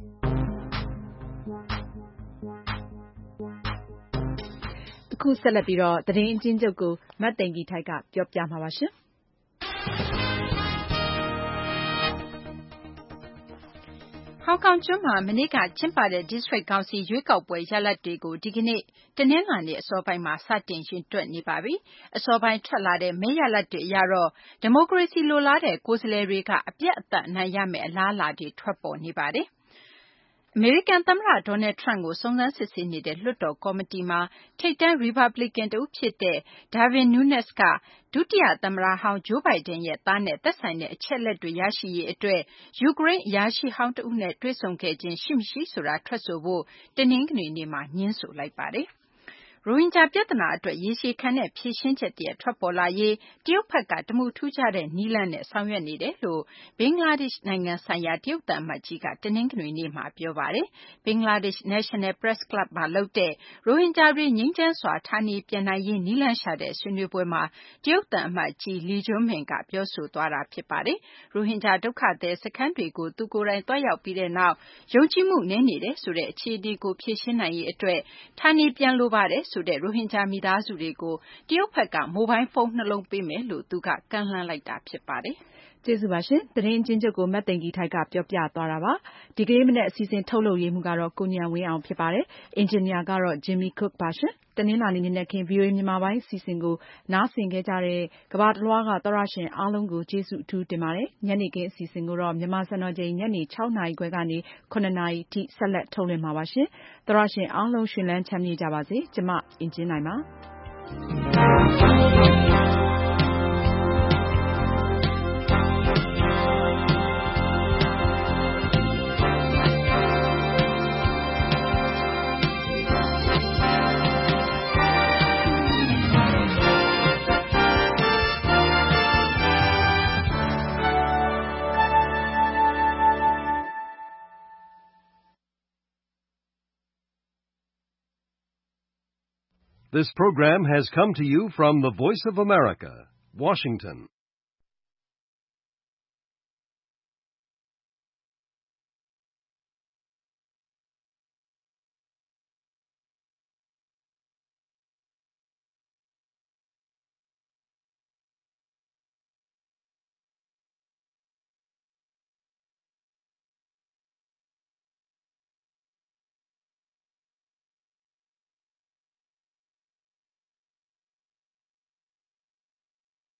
။အခုဆက်လက်ပြီးတော့သတင်းအကျဉ်းချုပ်ကိုမတ်သိင်္ဂီထိုက်ကပြောပြမှာပါရှင်။ဟောင်ကောင်ကျွန်းမှာမနေ့ကကျင်းပတဲ့ District ကောင်စီရွေးကောက်ပွဲရလဒ်တွေကိုဒီကနေ့တနင်္လာနေ့အစောပိုင်းမှာစတင်ရင်တွက်နေပါပြီ။အစောပိုင်းထွက်လာတဲ့မဲရလဒ်တွေအရတော့ဒီမိုကရေစီလိုလားတဲ့ကိုယ်စားလှယ်တွေကအပြတ်အသတ်နိုင်ရမယ့်အလားအလာတွေထွက်ပေါ်နေပါတယ်။အမေရိကန်သမ္မတ Donald Trump ကိုစုံစမ်းစစ်ဆေးနေတဲ့လွှတ်တော်ကော်မတီမှာထိပ်တန်း Republican တဦးဖြစ်တဲ့ Devin Nunes ကဒုတိယသမ္မတဟောင်း Joe Biden ရဲ့သားနဲ့သက်ဆိုင်တဲ့အချက်အလက်တွေရရှိရေးအတွက်ယူကရိန်းအရာရှိဟောင်းတဦးနဲ့တွေ့ဆုံခဲ့ခြင်းရှိမရှိဆိုတာထွက်ဆိုဖို့တနင်္ဂနွေနေ့မှာငြင်းဆိုလိုက်ပါတယ်။ရိုဟင်ဂျာပြဿနာအတွက်ရေရှည်ခံတဲ့ဖြေရှင်းချက်တရပ်ထွက်ပေါ်လာရေးတရုတ်ဘက်ကတမူထူးခြားတဲ့နည်းလမ်းနဲ့ဆောင်ရွက်နေတယ်လို့ဘင်္ဂလားဒေ့ရှ်နိုင်ငံဆိုင်ရာတရုတ်သံအမတ်ကြီးကတနင်္ဂနွေနေ့မှာပြောပါတယ်။ဘင်္ဂလားဒေ့ရှ် National Press Club မှာလုပ်တဲ့ရိုဟင်ဂျာတွေငြိမ်းချမ်းစွာဌာနေပြန်နိုင်ရေးနည်းလမ်းရှာတဲ့ဆွေးနွေးပွဲမှာတရုတ်သံအမတ်ကြီး Li Juming ကပြောဆိုသွားတာဖြစ်ပါတယ်။ရိုဟင်ဂျာဒုက္ခသည်စခန်းတွေကိုသူကိုယ်တိုင်သွားရောက်ပြီးတဲ့နောက်ယုံကြည်မှုနည်းနေတယ်ဆိုတဲ့အခြေအနေကိုဖြေရှင်းနိုင်ရေးအတွက်ဌာနေပြန်လိုပါတယ်ဆိုတဲ့ရိုဟင်ဂျာမိသားစုတွေကိုတရုတ်ဘက်ကမိုဘိုင်းဖုန်း2လုံးပေးမယ်လို့သူကကမ်းလှမ်းလိုက်တာဖြစ်ပါတယ်။ကျေးဇူးပါရှင်။သတင်းအကျဉ်းချုပ်ကိုမတ်သိင်္ဂီထိုက်ကပြောပြသွားတာပါ။ဒီကနေ့မနေ့အစီအစဉ်ထုတ်လုပ်ရေးမှုကတော့ကိုဉာဏ်ဝင်းအောင်ဖြစ်ပါတယ်။အင်ဂျင်နီယာကတော့ Jimmy Cook ပါရှင်။တနင်္လာနေ့နေ့ခင်း VOA မြန်မာပိုင်းအစီအစဉ်ကိုနားဆင်ခဲ့ကြတဲ့ကမ္ဘာတလွှားကသောရရှင်အားလုံးကိုကျေးဇူးအထူးတင်ပါတယ်။ညနေခင်းအစီအစဉ်ကိုတော့မြန်မာစံတော်ချိန်ညနေ6နာရီခွဲကနေ9နာရီထိဆက်လက်ထုတ်လွှင့်မှာပါရှင်။သောရရှင်အားလုံးရှင်လန်းချမ်းမြေ့ကြပါစေ။ကျမအင်ဂျင်နိုင်ပါ This program has come to you from the Voice of America, Washington.